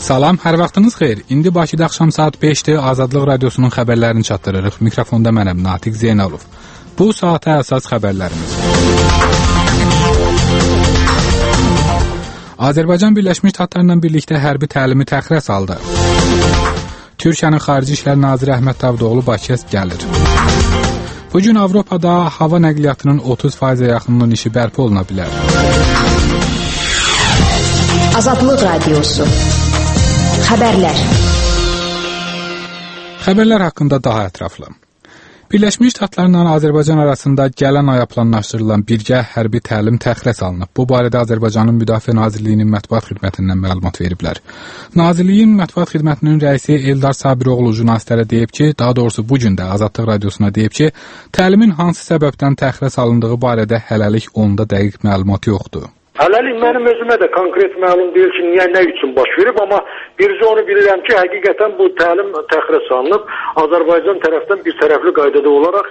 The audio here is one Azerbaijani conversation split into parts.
Salam, hər vaxtınız xeyir. İndi Bakıda axşam saat 5-dir, Azadlıq Radiosunun xəbərlərini çatdırırıq. Mikrofonda mənəm, Natiq Zeynalov. Bu saata əsas xəbərlərimiz. Azərbaycan Birləşmiş Ştatlarla birlikdə hərbi təlimi təxirə saldı. Türkiyənin Xarici İşlər Naziri Əhməd Davutoğlu Bakıya gəlir. Bugün Avropada hava nəqliyyatının 30%-ə yaxınının işi bərpa oluna bilər. Azadlıq Radiosu. Xəbərlər. Xəbərlər haqqında daha ətraflı. Birləşmiş Ştatlarla Azərbaycan arasında gələn aya planlaşdırılan birgə hərbi təlim təxirə salınıb. Bu barədə Azərbaycanın Müdafiə Nazirliyinin mətbuat xidmətindən məlumat veriblər. Nazirliyin mətbuat xidmətinin rəisi Eldar Sabiroğlu jurnalistlərə deyib ki, daha doğrusu bu gün də Azadlıq Radiosuna deyib ki, təlimin hansı səbəbdən təxirə salındığı barədə hələlik onda dəqiq məlumat yoxdur. Hələlik mənim özümə də konkret məlum deyil ki, niyə, nə üçün baş verib, amma bircə onu bilirəm ki, həqiqətən bu təlim təxirə salınıb, Azərbaycan tərəfdən bir tərəfli qaydada olaraq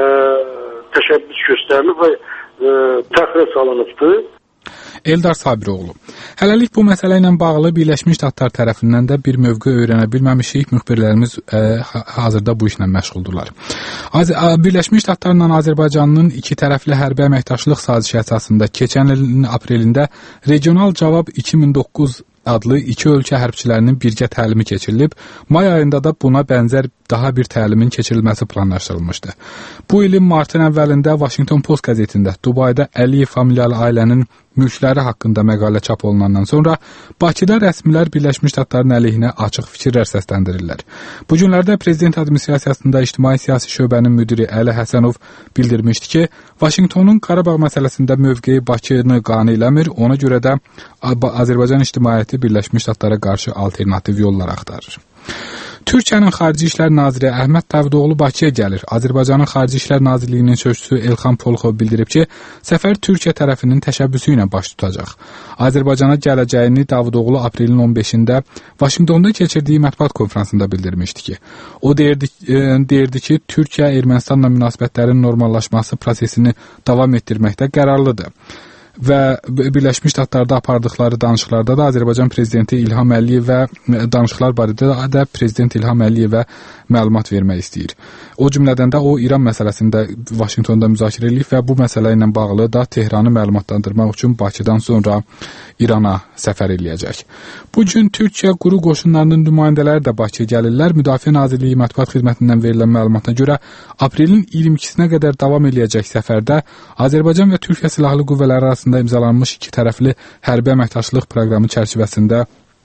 təşəbbüs göstərilib və təxirə salınıbdır. Eldar Sabiroğlu. Hələlik bu məsələ ilə bağlı Birləşmiş Ştatlar tərəfindən də bir mövqe öyrənə bilməmişik. Müxbirlərimiz hazırda bu işlə məşğuldurlar. Birləşmiş Ştatlarla Azərbaycanın iki tərəfli hərbi əməkdaşlıq sazişi əsasında keçən ilin aprelində Regional Cavab 2009 adlı iki ölkə hərbçilərinin birgə təlimi keçirilib. May ayında da buna bənzər daha bir təlimin keçirilməsi planlaşdırılmışdı. Bu ilin martın əvvəlində Washington Post qəzetində Dubayda Əliyev familiyalı ailənin mülkləri haqqında məqalə çap olunandan sonra Bakıda rəsmilər Birləşmiş Ştatların əleyhinə açıq fikirlər səsləndirirlər. Bu günlərdə Prezident Administrasiyasında İctimai Siyasi Şöbənin müdiri Əli Həsənov bildirmişdi ki, Washingtonun Qarabağ məsələsində mövqeyi Bakını qane eləmir, ona görə də Azərbaycan ictimaiyyəti Birləşmiş Ştatlara qarşı alternativ yollar axtarır. Türkiyənin Xarici İşlər Naziri Əhməd Davutoğlu Bakıya gəlir. Azərbaycanın Xarici İşlər Nazirliyinin sözçüsü Elxan Polxov bildirib ki, səfər Türkiyə tərəfinin təşəbbüsü ilə baş tutacaq. Azərbaycana gələcəyini Davutoğlu aprelin 15-də Vaşinqtonda keçirdiyi mətbuat konfransında bildirmişdi ki, o deyirdi ki, Türkiyə Ermənistanla münasibətlərin normallaşması prosesini davam etdirməkdə qərarlıdır. Və Birləşmiş Ştatlarda apardıqları danışıqlarda da Azərbaycan Prezidenti İlham Əliyev və danışıqlar barədə də Prezident İlham Əliyevə məlumat vermək istəyir. O cümlədən də o İran məsələsində Vaşinqtonda müzakirə edib və bu məsələ ilə bağlı da Tehranı məlumatlandırmaq üçün Bakıdan sonra İrana səfər eləyəcək. Bu gün Türkiyə quru qoşunlarının nümayəndələri də Bakıya gəlirlər. Müdafiə Nazirliyi mətbuat xidmətindən verilən məlumata görə aprelin 22-sinə qədər davam eləyəcək səfərdə Azərbaycan və Türkiyə silahlı qüvvələri arasında imzalanmış iki tərəfli hərbi əməkdaşlıq proqramı çərçivəsində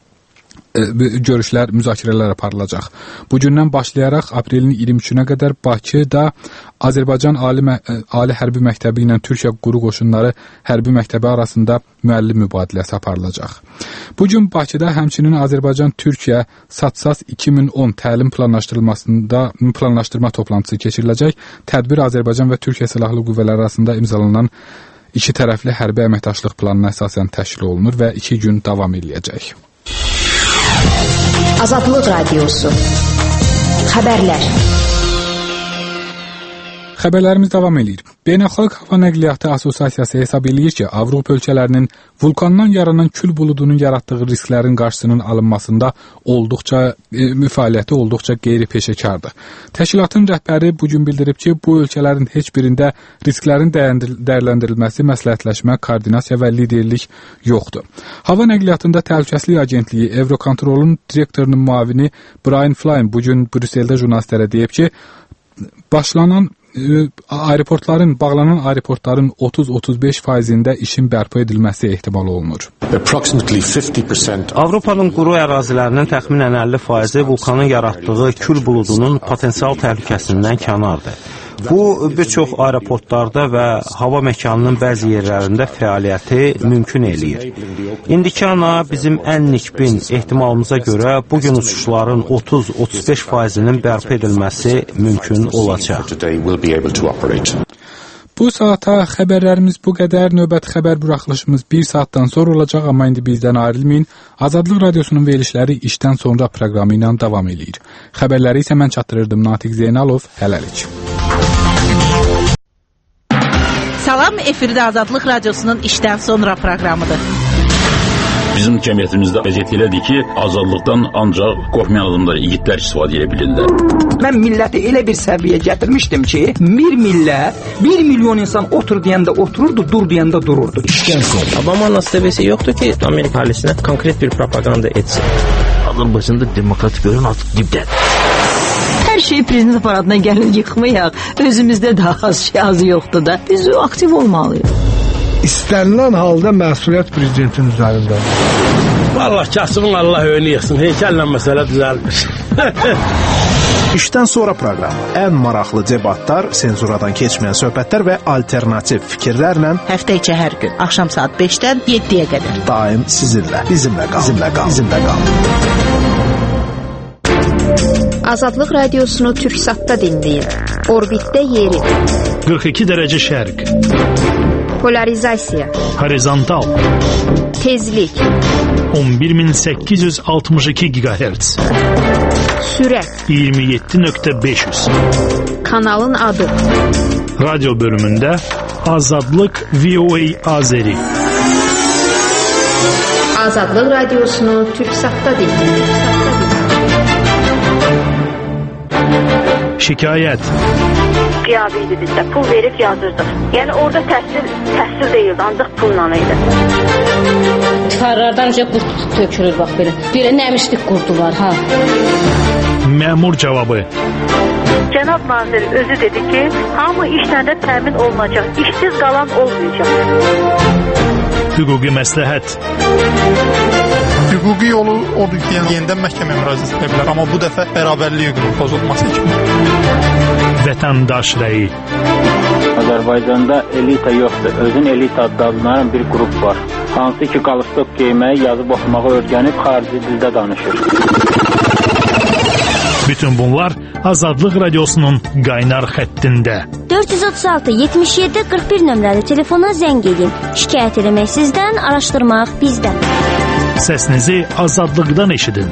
görüşlər, müzakirələr aparılacaq. Bu gündən başlayaraq aprelin 23-nə qədər Bakıda Azərbaycan Ali Hərbi Məktəbi ilə Türkiyə quru qoşunları hərbi məktəbi arasında müəllim mübadiləsi aparılacaq. Bu gün Bakıda həmçinin Azərbaycan-Türkiyə SATSAS 2010 təlim planlaşdırma toplantısı keçiriləcək. Tədbir Azərbaycan və Türkiyə silahlı qüvvələri arasında imzalanan iki tərəfli hərbi əməkdaşlıq planına əsasən təşkil olunur və 2 gün davam edəcək. Azadlıq Radiosu. Xəbərlər. Xəbərlərimiz davam edir. Beynəlxalq Hava Nəqliyyatı Assosiasiyası hesab edir ki, Avropa ölkələrinin vulkandan yaranan kül buludunun yaratdığı risklərin qarşısının alınmasında fəaliyyəti olduqca qeyri-peşəkardır. Təşkilatın rəhbəri bugün bildirib ki, bu ölkələrin heç birində risklərin dəyərləndirilməsi, məsləhətləşmə, koordinasiya və liderlik yoxdur. Hava Nəqliyyatında Təhlükəsizlik Agentliyi Eurocontrolun direktorunun müavini Brian Flynn bugün Brüsseldə jurnalistlərə deyib ki, bağlanan aeroportların 30-35%-də işin bərpa edilməsi ehtimal olunur. Avropanın quru ərazilərinin təxminən 50%-i vulkanın yaratdığı kül buludunun potensial təhlükəsindən kənardır. Bu, bir çox aeroportlarda və hava məkanının bəzi yerlərində fəaliyyəti mümkün eləyir. İndiki ana bizim ən nikbin ehtimalımıza görə bugün uçuşların 30-35%-nin bərpa edilməsi mümkün olacaq. Bu saata xəbərlərimiz bu qədər. Növbəti xəbər buraxılışımız 1 saatdan sonra olacaq, amma indi bizdən ayrılmayın. Azadlıq Radiosunun verilişləri işdən sonra proqramı ilə davam edir. Xəbərləri isə mən çatdırırdım, Natiq Zeynalov. Hələlik. Salam, efirdə Azadlıq Radiosunun işdən sonra proqramıdır. Bizim cəmiyyətimizdə vəziyyət elədir ki, azadlıqdan ancaq qorxmayan adamlar, igidlər istifadə edə bilirlər. Mən milləti elə bir səviyyə gətirmişdim ki, bir millət, 1 milyon insan otur deyəndə otururdu, dur deyəndə dururdu. Obama nasibesi yoktu ki Amerika ailesine konkret bir propaganda etsin. Azərbaycanda demokratik görün artıq dibdədir. Hər şey prezident aparatına gəlir yıxmayaq. Özümüzdə daha az yoxdur da. Biz aktiv olmalıyıq. İstənilən halda məsuliyyət prezidentin üzərindədir. Vallahi kasımın Allah önü yıxsın. Heykəllə məsələ düzəlmiş. İşdən sonra proqram. Ən maraqlı debatlar, senzuradan keçməyən söhbətlər və alternativ fikirlərlə həftə içi hər gün axşam saat 5-dən 7-yə qədər. Daim sizinlə, bizimlə qal. Azadlıq radiosunu Türksatda dinləyin. Orbitdə yeri. 42 dərəcə şərq. Polarizasiya. Horizontal. Tezlik. 11862 GHz. Sürət. 27.500. Kanalın adı. Radyo bölümündə Azadlıq VOA Azeri. Azadlıq radiosunu Türksatda dinləyin. Şikayət. Qiyabi idi bizdə. Pul verib yazırdıq. Yəni orada təhsil deyildi, ancaq pulla idi. Tikarlardan qurt tökülür bax belə. Belə nəmişlik qurdu var ha. Məmur cavabı. Cənab nazir özü dedi ki, hamı işləndə təmin olunacaq, işsiz qalan olmayacaq. Hüquqi məsləhət. Hüquqi yolu odur ki, yenidən məhkəməyə müraciət edə bilər, amma bu dəfə bərabərlik hüququnun pozulması kimi. Vətəndaş rəyi. Azərbaycanda elita yoxdur, özün elita adlanan bir qrup var. Hansı ki, qalstok geyməyi, yazıb oxumağı öyrənib xarici dildə danışır. Bütün bunlar Azadlıq Radiosunun qaynar xəttində. 436-77-41 nömrəli telefona zəng edin. Şikayət eləmək sizdən, araşdırmaq bizdən. Səsinizi azadlıqdan eşidin.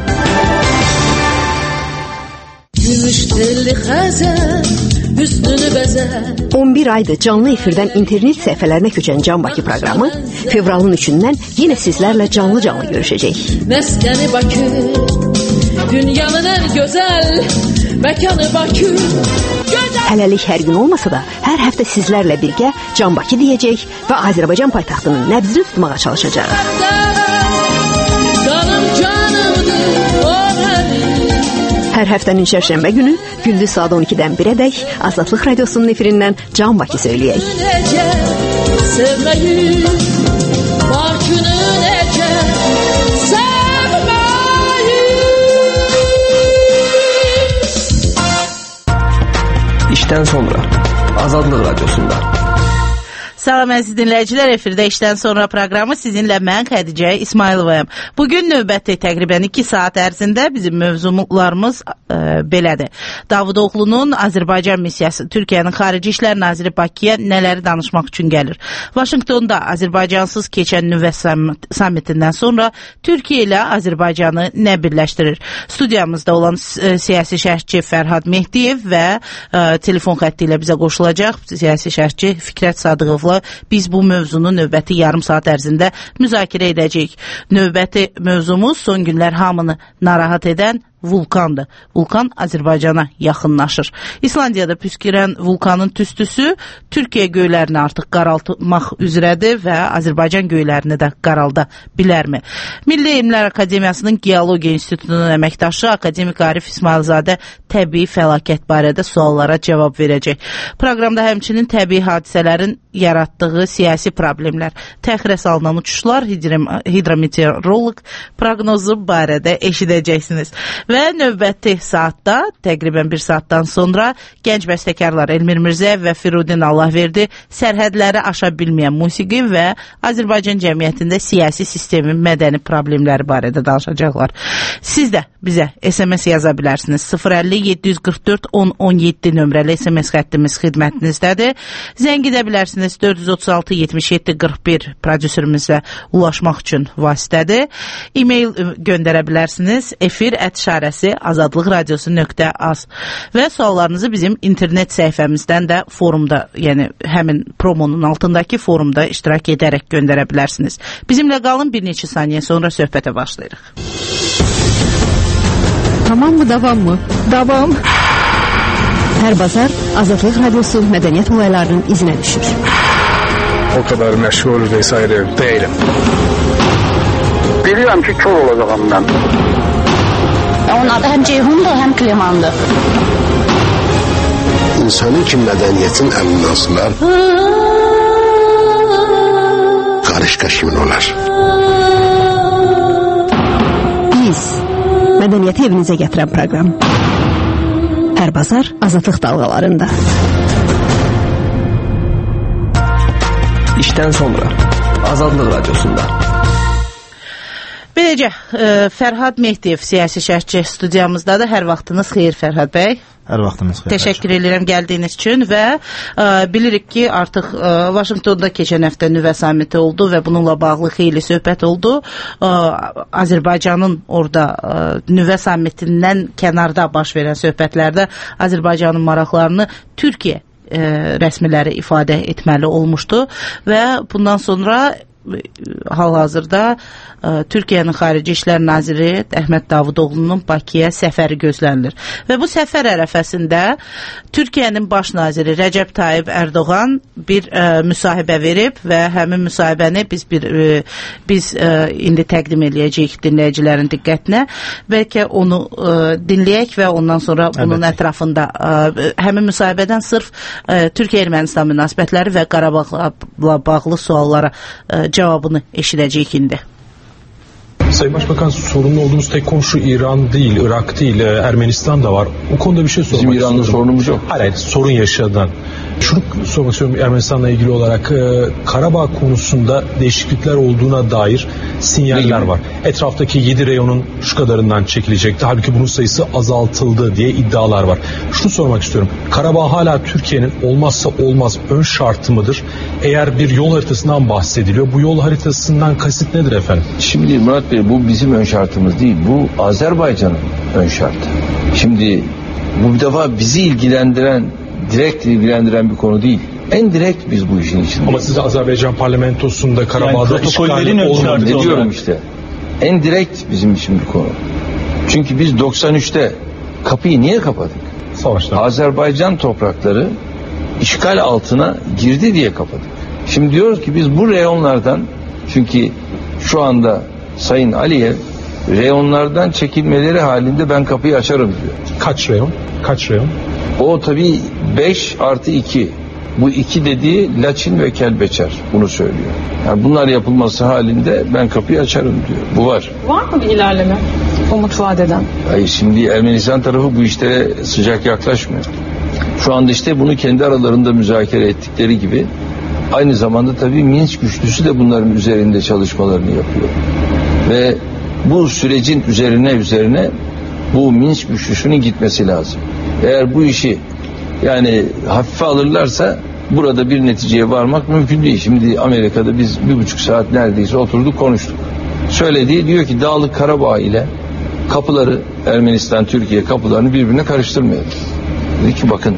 Gümüş telli xəzər, hüsnünü bəzər. 11 aydır canlı efirdən internet səhifələrinə köçən Can Bakı proqramı fevralın 3-dən yenə sizlərlə canlı görüşəcək. Məskəni Bakı, dünyanın ən gözəl məkanı Bakı. Hələlik hər gün olmasa da, hər həftə sizlərlə birgə Can Bakı deyəcək və Azərbaycan paytaxtının nəbzini tutmağa çalışacaq. Canım canımdır o mənim. Hər həftənin şərşənbə günü gündüz saat 12-dən 1-ədək Azadlıq Radiosunun efirindən Can Bakı söyləyək. Necə sevməyi, Bakını necə sevməyi. İşdən sonra Azadlıq Radiosunda. Salam əziz dinləyicilər, efirdə işdən sonra proqramı sizinlə mən Xədicə İsmayılovayam. Bugün növbəti təqribən 2 saat ərzində bizim mövzularımız belədir. Davutoğlu'nun Azərbaycan missiyası, Türkiyənin Xarici İşlər Naziri Bakıya nələri danışmaq üçün gəlir. Vaşinqtonda Azərbaycansız keçən nüvə sammitindən sonra Türkiyə ilə Azərbaycanı nə birləşdirir? Studiyamızda olan siyasi şərhçi Fərhad Mehdiyev və telefon xətti ilə bizə qoşulacaq siyasi şərhçi Fikrət Sadıqovla biz bu mövzunu növbəti yarım saat ərzində müzakirə edəcəyik. Növbəti mövzumuz son günlər hamını narahat edən vulkandır. Vulkan Azərbaycana yaxınlaşır. İslandiyada püskürən vulkanın tüstüsü Türkiyə göylərini artıq qaraltmaq üzrədir və Azərbaycan göylərini də qaralda bilərmi? Milli Elmlər Akademiyasının Geologiya İnstitutunun əməkdaşı akademik Arif İsmailzadə təbii fəlakət barədə suallara cavab verəcək. Proqramda həmçinin təbii hadisələrin yaratdığı siyasi problemlər, təxirə salınan uçuşlar, hidrometeoroloq proqnozu barədə eşidəcəksiniz. Və növbəti saatda, təqribən 1 saatdan sonra gənc bəstəkarlar Elmir Mirzəyev və Firudin Allahverdi sərhədləri aşa bilməyən musiqi və Azərbaycan cəmiyyətində siyasi sistemin mədəni problemləri barədə danışacaqlar. Siz də bizə SMS yaza bilərsiniz. 050-744-1017 nömrəli SMS xəttimiz xidmətinizdədir. Zəng edə bilərsiniz 436-77-41 prodüserimizlə ulaşmaq üçün vasitədir. E-mail göndərə bilərsiniz efir@ işarəsi azadlıqradiosu.az və suallarınızı bizim internet səhifəmizdən də forumda, yəni həmin promonun altındakı forumda iştirak edərək göndərə bilərsiniz. Bizimlə qalın, bir neçə saniyə sonra söhbətə başlayırıq. Tamam mı, davam mı? Davam. Hər bazar Azadlıq Radiosu mədəniyyət olaylarının izinə düşür. O kadar məşğul vesaire değilim. Bilirəm ki, kör olacağım mən. Onun adı həm Ceyhundur, həm Klimandır. İnsanın ki mədəniyyətin əminasılar qarışqa kimin olar? Biz mədəniyyəti evinizə gətirən proqram. Hər bazar Azadlıq dalğalarında. İşdən sonra Azadlıq Radiosunda. Beləcə, Fərhad Mehdiyev, siyasi şərhçi studiyamızdadır. Hər vaxtınız xeyir Fərhad bəy. Hər vaxtınız xeyir. Təşəkkür edirəm gəldiyiniz üçün və bilirik ki, artıq Vaşinqtonda keçən həftə nüvə samiti oldu və bununla bağlı xeyli söhbət oldu. Azərbaycanın orada nüvə samitindən kənarda baş verən söhbətlərdə Azərbaycanın maraqlarını Türkiyə rəsmiləri ifadə etməli olmuşdu və bundan sonra hal-hazırda Türkiyənin Xarici İşlər Naziri Əhməd Davutoğlu'nun Bakıya səfəri gözlənilir. Və bu səfər ərəfəsində Türkiyənin baş naziri Rəcəb Tayyip Erdoğan bir müsahibə verib və həmin müsahibəni biz indi təqdim eləyəcəyik dinləyicilərin diqqətinə. Bəlkə onu dinləyək və ondan sonra bunun ətrafında həmin müsahibədən sırf Türkiyə-Ermənistan münasibətləri və Qarabağla bağlı suallara cevabını eşidəcəyik indi. Sayın Başbakan, sorunlu olduğumuz tek komşu İran değil, Irak değil, Ermenistan da var. O konuda bir şey sormak istiyorum. Bizim İran'da sorunumuz yok. Hayır, sorun yaşadan. Şunu sormak istiyorum Ermenistan'la ilgili olarak. Karabağ konusunda değişiklikler olduğuna dair sinyaller var. Etraftaki 7 reyonun şu kadarından çekilecekti. Halbuki bunun sayısı azaltıldı diye iddialar var. Şunu sormak istiyorum. Karabağ hala Türkiye'nin olmazsa olmaz ön şartı mıdır? Eğer bir yol haritasından bahsediliyor, bu yol haritasından kasıt nedir efendim? Şimdi Murat Bey, bu bizim ön şartımız değil. Bu Azerbaycan'ın ön şartı. Şimdi bu bir defa bizi direkt ilgilendiren bir konu değil. En direkt biz bu işin içindeyiz. Ama siz Azerbaycan parlamentosunda Karabağ'da işgal olmadı. Ne diyorum işte. En direkt bizim için bir konu. Çünkü biz 93'te kapıyı niye kapadık? Savaştan. Azerbaycan toprakları işgal altına girdi diye kapadık. Şimdi diyoruz ki biz bu reyonlardan, çünkü şu anda Sayın Aliyev reyonlardan çekilmeleri halinde ben kapıyı açarım diyor. Kaç reyon? Kaç reyon? O tabii 5+2. Bu 2 dediği Laçin ve Kelbeçer bunu söylüyor. Yani bunlar yapılması halinde ben kapıyı açarım diyor. Bu var. Var mı bir ilerleme umut vadeden? Hayır, şimdi Ermenistan tarafı bu işlere sıcak yaklaşmıyor. Şu anda işte bunu kendi aralarında müzakere ettikleri gibi aynı zamanda tabii Minsk güçlüsü de bunların üzerinde çalışmalarını yapıyor. Ve bu sürecin üzerine bu Minsk güçlüsünün gitmesi lazım. Eğer bu işi yani hafife alırlarsa burada bir neticeye varmak mümkün değil. Şimdi Amerika'da biz 1,5 saat neredeyse oturduk konuştuk. Söylediği diyor ki Dağlık Karabağ ile kapıları Ermenistan, Türkiye kapılarını birbirine karıştırmayalım. Dedi ki bakın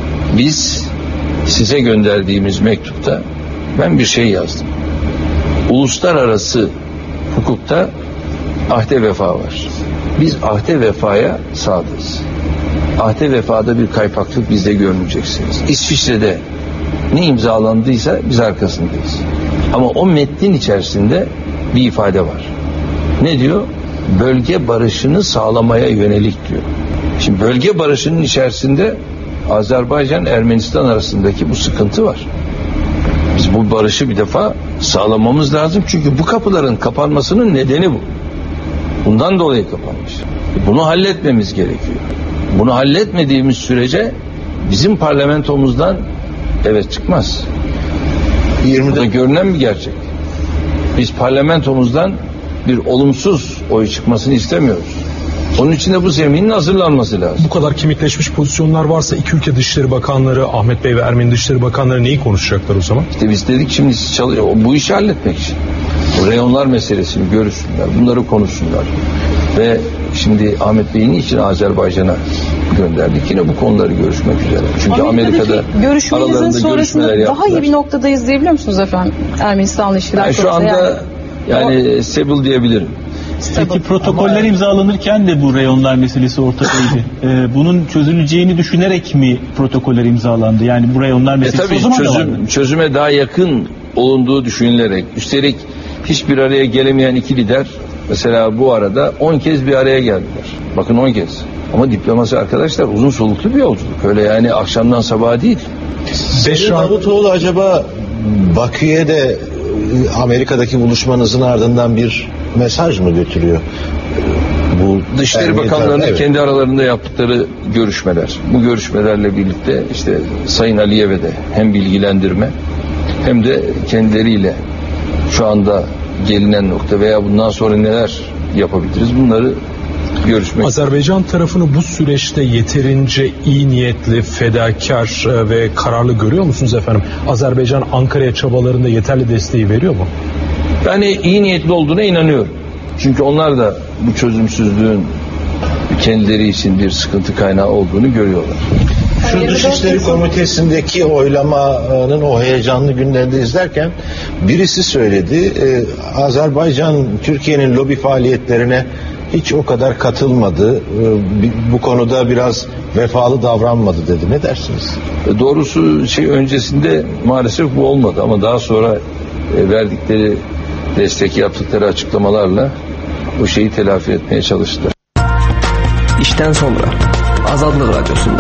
biz size gönderdiğimiz mektupta ben bir şey yazdım. Uluslararası hukukta ahde vefa var. Biz ahde vefaya sadığız. Ahde vefada bir kaypaklık bizde görmeyeceksiniz. İsviçre'de ne imzalandıysa biz arkasındayız. Ama o metnin içerisinde bir ifade var. Ne diyor? Bölge barışını sağlamaya yönelik diyor. Şimdi bölge barışının içerisinde Azerbaycan-Ermenistan arasındaki bu sıkıntı var. Biz bu barışı bir defa sağlamamız lazım. Çünkü bu kapıların kapanmasının nedeni bu. Bundan dolayı kapanmış. Bunu halletmemiz gerekiyor. Bunu halletmediğimiz sürece bizim parlamentomuzdan evet çıkmaz. 20'de görünen bir gerçek. Biz parlamentomuzdan bir olumsuz oy çıkmasını istemiyoruz. Onun için de bu zeminin hazırlanması lazım. Bu kadar kemikleşmiş pozisyonlar varsa iki ülke Dışişleri Bakanları, Ahmet Bey ve Ermeni Dışişleri Bakanları neyi konuşacaklar o zaman? İşte biz dedik şimdi siz bu işi halletmek için. Bu reyonlar meselesini görüşsünler, bunları konuşsunlar. Ve Şimdi Ahmet Bey'i niçin Azerbaycan'a gönderdik? Yine bu konuları görüşmek üzere. Çünkü Amerika'da görüşmenizin sonrasında daha iyi bir noktadayız diyebiliyor musunuz efendim? Ermenistan'la ilişkiler şu anda yani stable diyebilirim. Peki protokoller imzalanırken de bu reyonlar meselesi ortadaydı. Bunun çözüleceğini düşünerek mi protokoller imzalandı? Yani bu reyonlar meselesi o zaman çözüme daha yakın olunduğu düşünülerek, üstelik hiçbir araya gelemeyen iki lider mesela bu arada 10 kez bir araya geldiler. Bakın 10 kez. Ama diplomasi arkadaşlar uzun soluklu bir yolculuk. Öyle yani akşamdan sabaha değil. Sayın Davutoğlu acaba Bakü'ye de Amerika'daki buluşmanızın ardından bir mesaj mı götürüyor? Bu Dışişleri Bakanlarının kendi aralarında yaptıkları görüşmeler. Bu görüşmelerle birlikte işte Sayın Aliyev'e de hem bilgilendirme hem de kendileriyle şu anda gelinen nokta veya bundan sonra neler yapabiliriz bunları görüşmek. Azerbaycan tarafını bu süreçte yeterince iyi niyetli, fedakar ve kararlı görüyor musunuz efendim? Azerbaycan Ankara'ya çabalarında yeterli desteği veriyor mu? Ben iyi niyetli olduğuna inanıyorum. Çünkü onlar da bu çözümsüzlüğün kendileri için bir sıkıntı kaynağı olduğunu görüyorlar. Şu Dışişleri Komitesi'ndeki oylamanın o heyecanlı günlerinde izlerken birisi söyledi, Azerbaycan Türkiye'nin lobi faaliyetlerine hiç o kadar katılmadı, bu konuda biraz vefalı davranmadı dedi. Ne dersiniz? Doğrusu öncesinde maalesef bu olmadı ama daha sonra verdikleri destek, yaptıkları açıklamalarla o şeyi telafi etmeye çalıştılar. İşten sonra Azadlıq Radyosu'nda.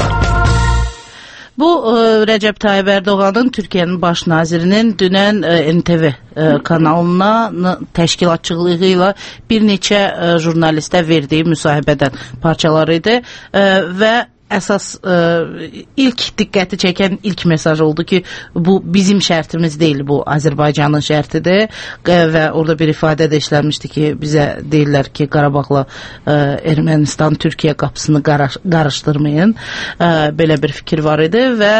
Bu Recep Tayyip Erdoğan'ın Türkiye'nin baş nazirinin dünən NTV kanalına təşkilatçılığıyla bir neçə jurnalistə verdiyi müsahibədən parçalar idi və əsas ilk diqqəti çəkən ilk mesaj oldu ki, bu bizim şərtimiz deyil, bu Azərbaycanın şərtidir və orada bir ifadə də işlənmişdi ki, bizə deyirlər ki, Qarabağla Ermənistan Türkiyə qapısını qarışdırmayın. Belə bir fikir var idi və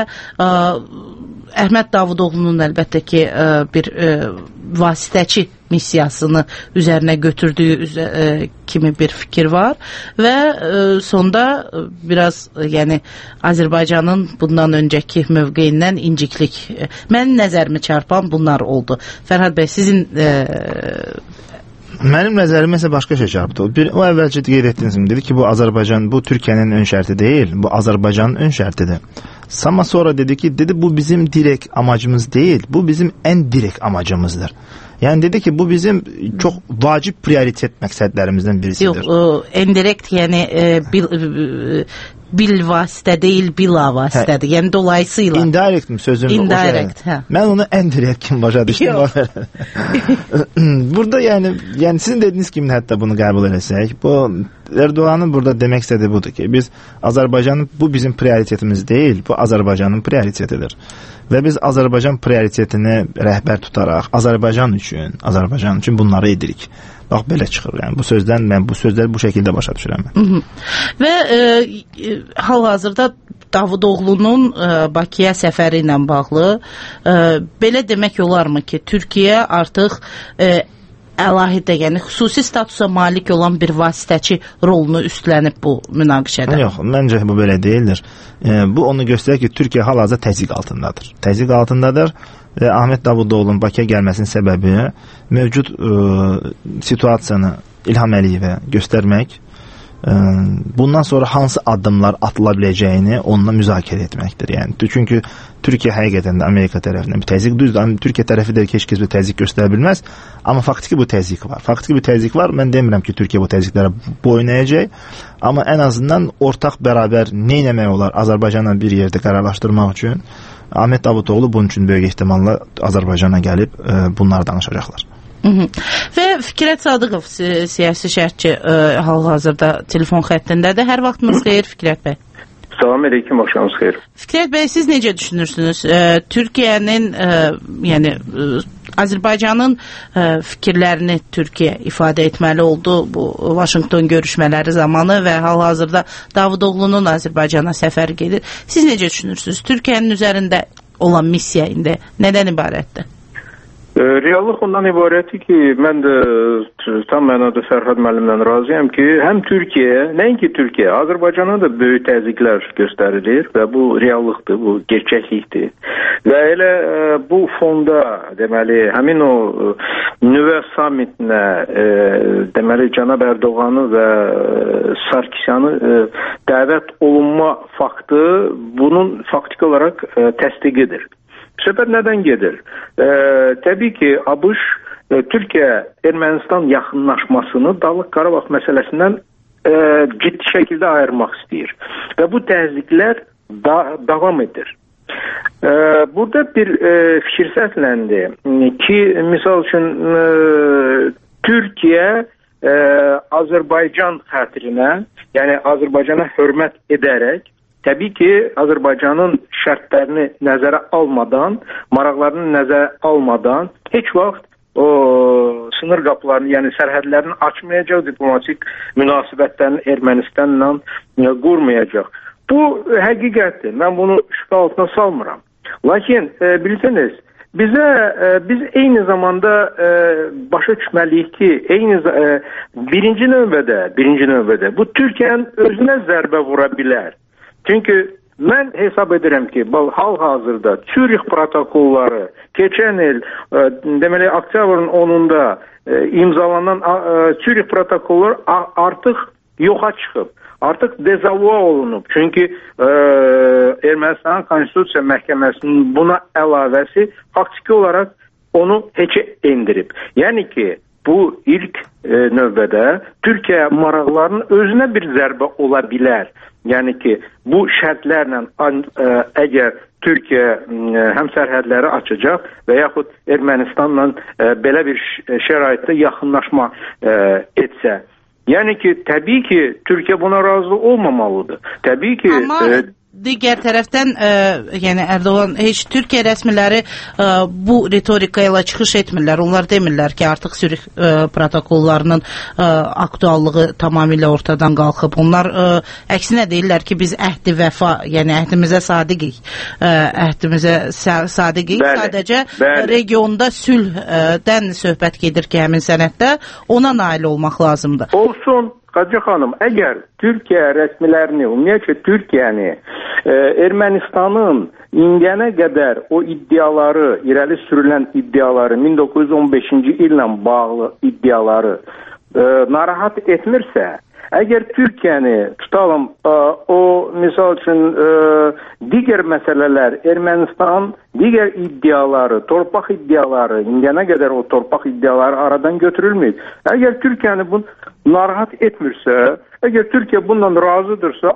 Əhməd Davutoğlu'nun əlbəttə ki bir vasitəçi missiyasını üzərinə götürdüyü kimi bir fikir var və sonda biraz yəni Azərbaycanın bundan öncəki mövqeyindən inciklik mənim nəzərimi çarpan bunlar oldu. Fərhad bəy, sizin Mənim nəzərimə isə başqa şey çarpdı. O əvvəlcə qeyd etdiyiniz kimi dedi ki, bu Azərbaycan, bu Türkiyənin ön şərti deyil, bu Azərbaycanın ön şərtidir. Ama sonra dedi ki, bu bizim direkt amacımız değil, bu bizim en direkt amacımızdır. Yani dedi ki bu bizim çok vacip prioritet məqsədlərimizdən birisidir. Yok, en direkt yani bil vasitə deyil, bila vasitədir. Yəni dolayısıyla. Indirect mi sözüm? Indirect, hə. Mən onu en direkt kim başa düşdüm. Burada yani sizin dediğiniz kimi hətta bunu qəbul etsək, bu Erdoğan'ın burada demek istediği budur ki, biz Azərbaycanın, bu bizim prioritetimiz değil, bu Azərbaycanın prioritetidir. Ve biz Azərbaycan prioritetini rəhbər tutaraq Azərbaycan üçün bunları edirik. Bax belə çıxır. Yəni bu sözləri bu şəkildə başa düşürəm mən. Və hal-hazırda Davutoğlu'nun Bakıya səfəri ilə bağlı belə demək olarmı ki, Türkiyə artıq əlahiddə, yəni xüsusi statusa malik olan bir vasitəçi rolunu üstlənib bu münaqişədə? Yox, məncə bu belə deyildir. Bu onu göstərir ki, Türkiyə hal-hazırda təzyiq altındadır. Təzyiq altındadır və Ahmet Davutoğlu'nun Bakıya gəlməsinin səbəbi mövcud situasiyanı İlham Əliyevə göstərmək, bundan sonra hansı addımlar atıla biləcəyini onunla müzakirə etməkdir. Yəni çünki Türkiyə həqiqətən də Amerika tərəfindən bir təzyiq, düzdür, Türkiyə tərəfi də heç kəs bu təzyiq göstərə bilməz, amma faktiki bu təzyiq var. Mən demirəm ki, Türkiyə bu təzyiqlərə boyun əyəcək, amma ən azından ortaq bərabər nə etmək olar Azərbaycanla bir yerdə qərarlaşdırmaq üçün Ahmet Davutoğlu bunun üçün böyük ehtimalla Azərbaycana gəlib bunlar danışacaqlar. Və Fikrət Sadıqov siyasi şərhçi hal-hazırda telefon xəttindədir. Hər vaxtınız xeyir Fikrət bəy. Salam aleyküm, axşamınız xeyir. Fikrət bəy, siz necə düşünürsünüz? Türkiyənin, yəni Azərbaycanın fikirlərini Türkiyə ifadə etməli oldu bu Vaşinqton görüşmələri zamanı və hal-hazırda Davutoğlu'nun Azərbaycana səfəri gedir. Siz necə düşünürsünüz? Türkiyənin üzərində olan missiya indi nədən ibarətdir? Reallıq ondan ibarətdir ki, mən də tam mənada Fərhad müəllimlə razıyam ki, həm Türkiyə, nəinki Türkiyə, Azərbaycana da böyük təzyiqlər göstərilir və bu reallıqdır, bu gerçəklikdir. Və elə bu fonda, deməli, həmin o nüvə samitinə, deməli, Cənab Ərdoğanı və Sarkisyanı dəvət olunma faktı bunun faktik olaraq təsdiqidir. Söhbət nədən gedir? Təbii ki, ABŞ Türkiyə-Ermənistan yaxınlaşmasını Dağlıq Qarabağ məsələsindən ciddi şəkildə ayırmaq istəyir. Və bu təzyiqlər davam edir. Burada bir fikir səsləndi ki, misal üçün Türkiyə Azərbaycan xətrinə, yəni Azərbaycana hörmət edərək, təbii ki, Azərbaycanın şərtlərini nəzərə almadan, maraqlarını nəzərə almadan heç vaxt o sınır qapılarını, yəni sərhədlərini açmayacaq, diplomatik münasibətlərini Ermənistanla qurmayacaq. Bu həqiqətdir. Mən bunu şübhə altına salmıram. Lakin bilirsiniz, biz eyni zamanda başa düşməliyik ki, birinci növbədə bu Türkiyənin özünə zərbə vura bilər. Çünki mən hesab edirəm ki, hal-hazırda Zürih protokolları keçən il, deməli, oktyabrın 10-unda imzalanan Zürih protokolları artıq yoxa çıxıb. Artıq dezavua olunub. Çünki Ermənistan Konstitusiya Məhkəməsinin buna əlavəsi faktiki olaraq onu heçə endirib. Yəni ki, bu ilk növbədə Türkiyə maraqlarının özünə bir zərbə ola bilər. Yəni ki, bu şərtlərlə əgər Türkiyə həm sərhədləri açacaq və yaxud Ermənistanla belə bir şəraitdə yaxınlaşma etsə. Yəni ki, təbii ki, Türkiyə buna razı olmamalıdır. Təbii ki... Amma digər tərəfdən, yəni Ərdoğan, heç Türkiyə rəsmiləri bu ritorika ilə çıxış etmirlər. Onlar demirlər ki, artıq Zürih protokollarının aktuallığı tamamilə ortadan qalxıb. Onlar əksinə deyirlər ki, biz əhd-i vəfa, yəni əhdimizə sadiqik. Sadəcə regionda sülhdən söhbət gedir ki, həmin sənəddə ona nail olmaq lazımdır. Olsun. Qacı xanım, əgər Türkiyə rəsmilərini, ümumiyyətlə Türkiyəni, Ermənistanın indiyənə qədər o iddiaları, irəli sürülən iddiaları, 1915-ci illə bağlı iddiaları narahat etmirsə, əgər Türkiyəni tutalım, o misal üçün digər məsələlər, Ermənistan digər iddiaları, torpaq iddiaları, indiyənə qədər o torpaq iddiaları aradan götürülməyib. Əgər Türkiyəni bunu narahat etmirsə, əgər Türkiyə bundan razıdırsa,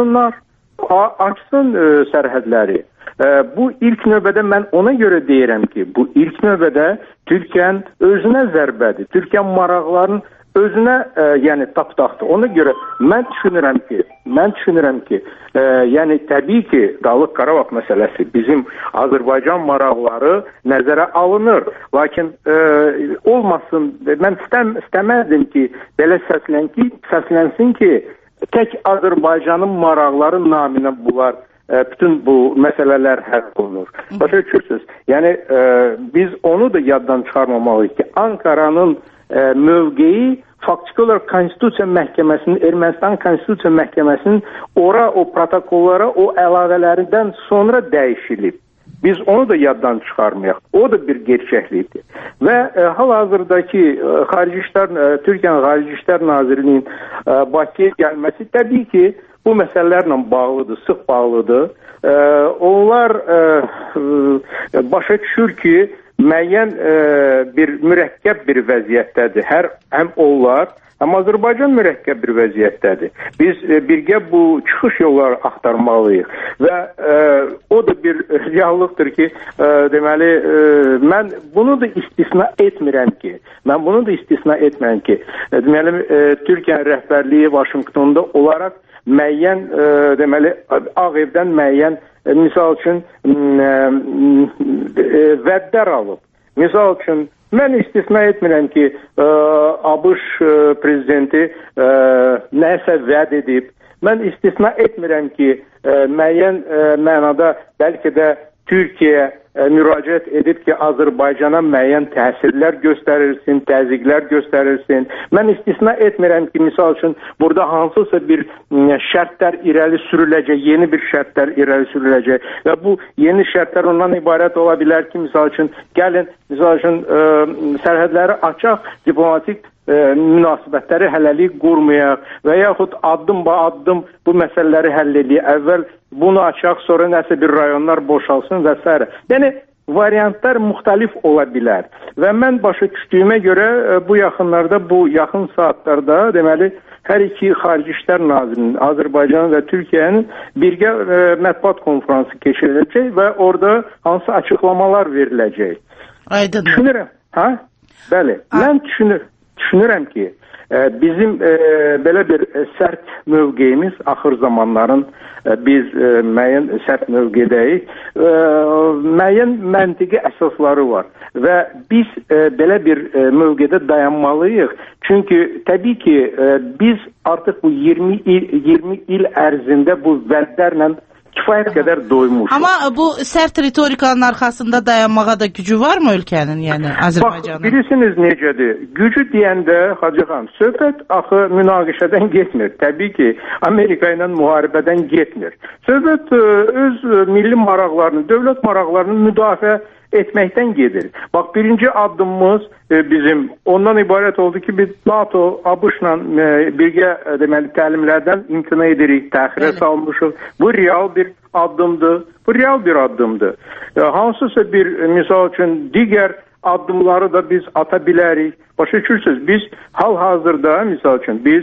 açsın sərhədləri. Bu ilk növbədə mən ona görə deyirəm ki, bu ilk növbədə Türkiyənin özünə zərbədir. Türkiyənin maraqlarının özünə yəni tapdaqdır. Ona görə mən düşünürəm ki, yəni təbii ki, Dağlıq Qarabağ məsələsi bizim Azərbaycan maraqları nəzərə alınır. Lakin olmasın, mən istəməzdim ki, belə səslənsin ki, tək Azərbaycanın maraqları naminə bunlar bütün bu məsələlər həll olunur. Başa düşürsünüz? Yəni biz onu da yaddan çıxarmamalıyıq ki, Ankaranın mövqeyi faktiki olaraq Konstitusiya Məhkəməsinin, Ermənistan Konstitusiya Məhkəməsinin o protokollara, o əlavələrdən sonra dəyişilib. Biz onu da yaddan çıxarmayaq. O da bir gerçəklikdir. Və hal-hazırdakı Türkiyənin Xarici İşlər Nazirliyinin Bakıya gəlməsi təbii ki, bu məsələlərlə bağlıdır, sıx bağlıdır. Onlar başa düşür ki, müəyyən bir mürəkkəb bir vəziyyətdədir. Həm onlar, həm Azərbaycan mürəkkəb bir vəziyyətdədir. Biz birgə bu çıxış yolları axtarmalıyıq. Və o da bir reallıqdır ki, deməli, mən bunu da istisna etmirəm ki, deməli, Türkiyə rəhbərliyi Vaşinqtonda olaraq müəyyən, deməli, Ağ Evdən müəyyən, misal üçün, vədlər alıb. Misal üçün, mən istisna etmirəm ki, ABŞ prezidenti nəsə vəd edib. Mən istisna etmirəm ki, müəyyən mənada bəlkə də Türkiyəyə müraciət edib ki, Azərbaycana müəyyən təsirlər göstərilsin, təzyiqlər göstərilsin. Mən istisna etmirəm ki, misal üçün burada hansısa bir şərtlər irəli sürüləcək, yeni bir şərtlər irəli sürüləcək və bu yeni şərtlər ondan ibarət ola bilər ki, misal üçün gəlin, misal üçün sərhədləri açaq, diplomatik münasibətləri hələlik qurmayaq və yaxud addım-ba-addım bu məsələləri həll edək. Əvvəl bunu açaq, sonra nəsə bir rayonlar boşalsın və s. Yəni, variantlar müxtəlif ola bilər. Və mən başa düşdüyümə görə bu yaxınlarda, bu yaxın saatlarda, deməli, hər iki Xarici İşlər Nazirinin, Azərbaycan və Türkiyənin birgə mətbuat konfransı keçiriləcək və orada hansı açıqlamalar veriləcək. Aydın. Düşünürəm, hə? Bəli, mən düşünürəm ki, bizim belə bir sərt mövqeyimiz axır zamanların biz müəyyən sərt mövqedəyik, müəyyən məntiqi əsasları var və biz belə bir mövqedə dayanmalıyıq. Çünki təbii ki, biz artıq bu 20 il ərzində bu vədlərlə kifayət qədər doymuşuq. Amma bu sərt ritorikanın arxasında dayanmağa da gücü varmı ölkənin, yəni Azərbaycanın? Bax, bilirsiniz necədir? Gücü deyəndə, Hacı xan, söhbət axı münaqişədən getmir. Təbii ki, Amerika ilə müharibədən getmir. Söhbət öz milli maraqlarını, dövlət maraqlarını müdafiə etməkdən gedir. Bax, birinci addımımız bizim ondan ibarət oldu ki, biz NATO, ABŞ-la birgə deməli təlimlərdən imtina edirik, təxirə salmışıq. Bu real bir addımdır. Bu real bir addımdır. Hansısa bir misal üçün digər addımları da biz ata bilərik. Başa düşürsünüz, biz hal-hazırda misal üçün biz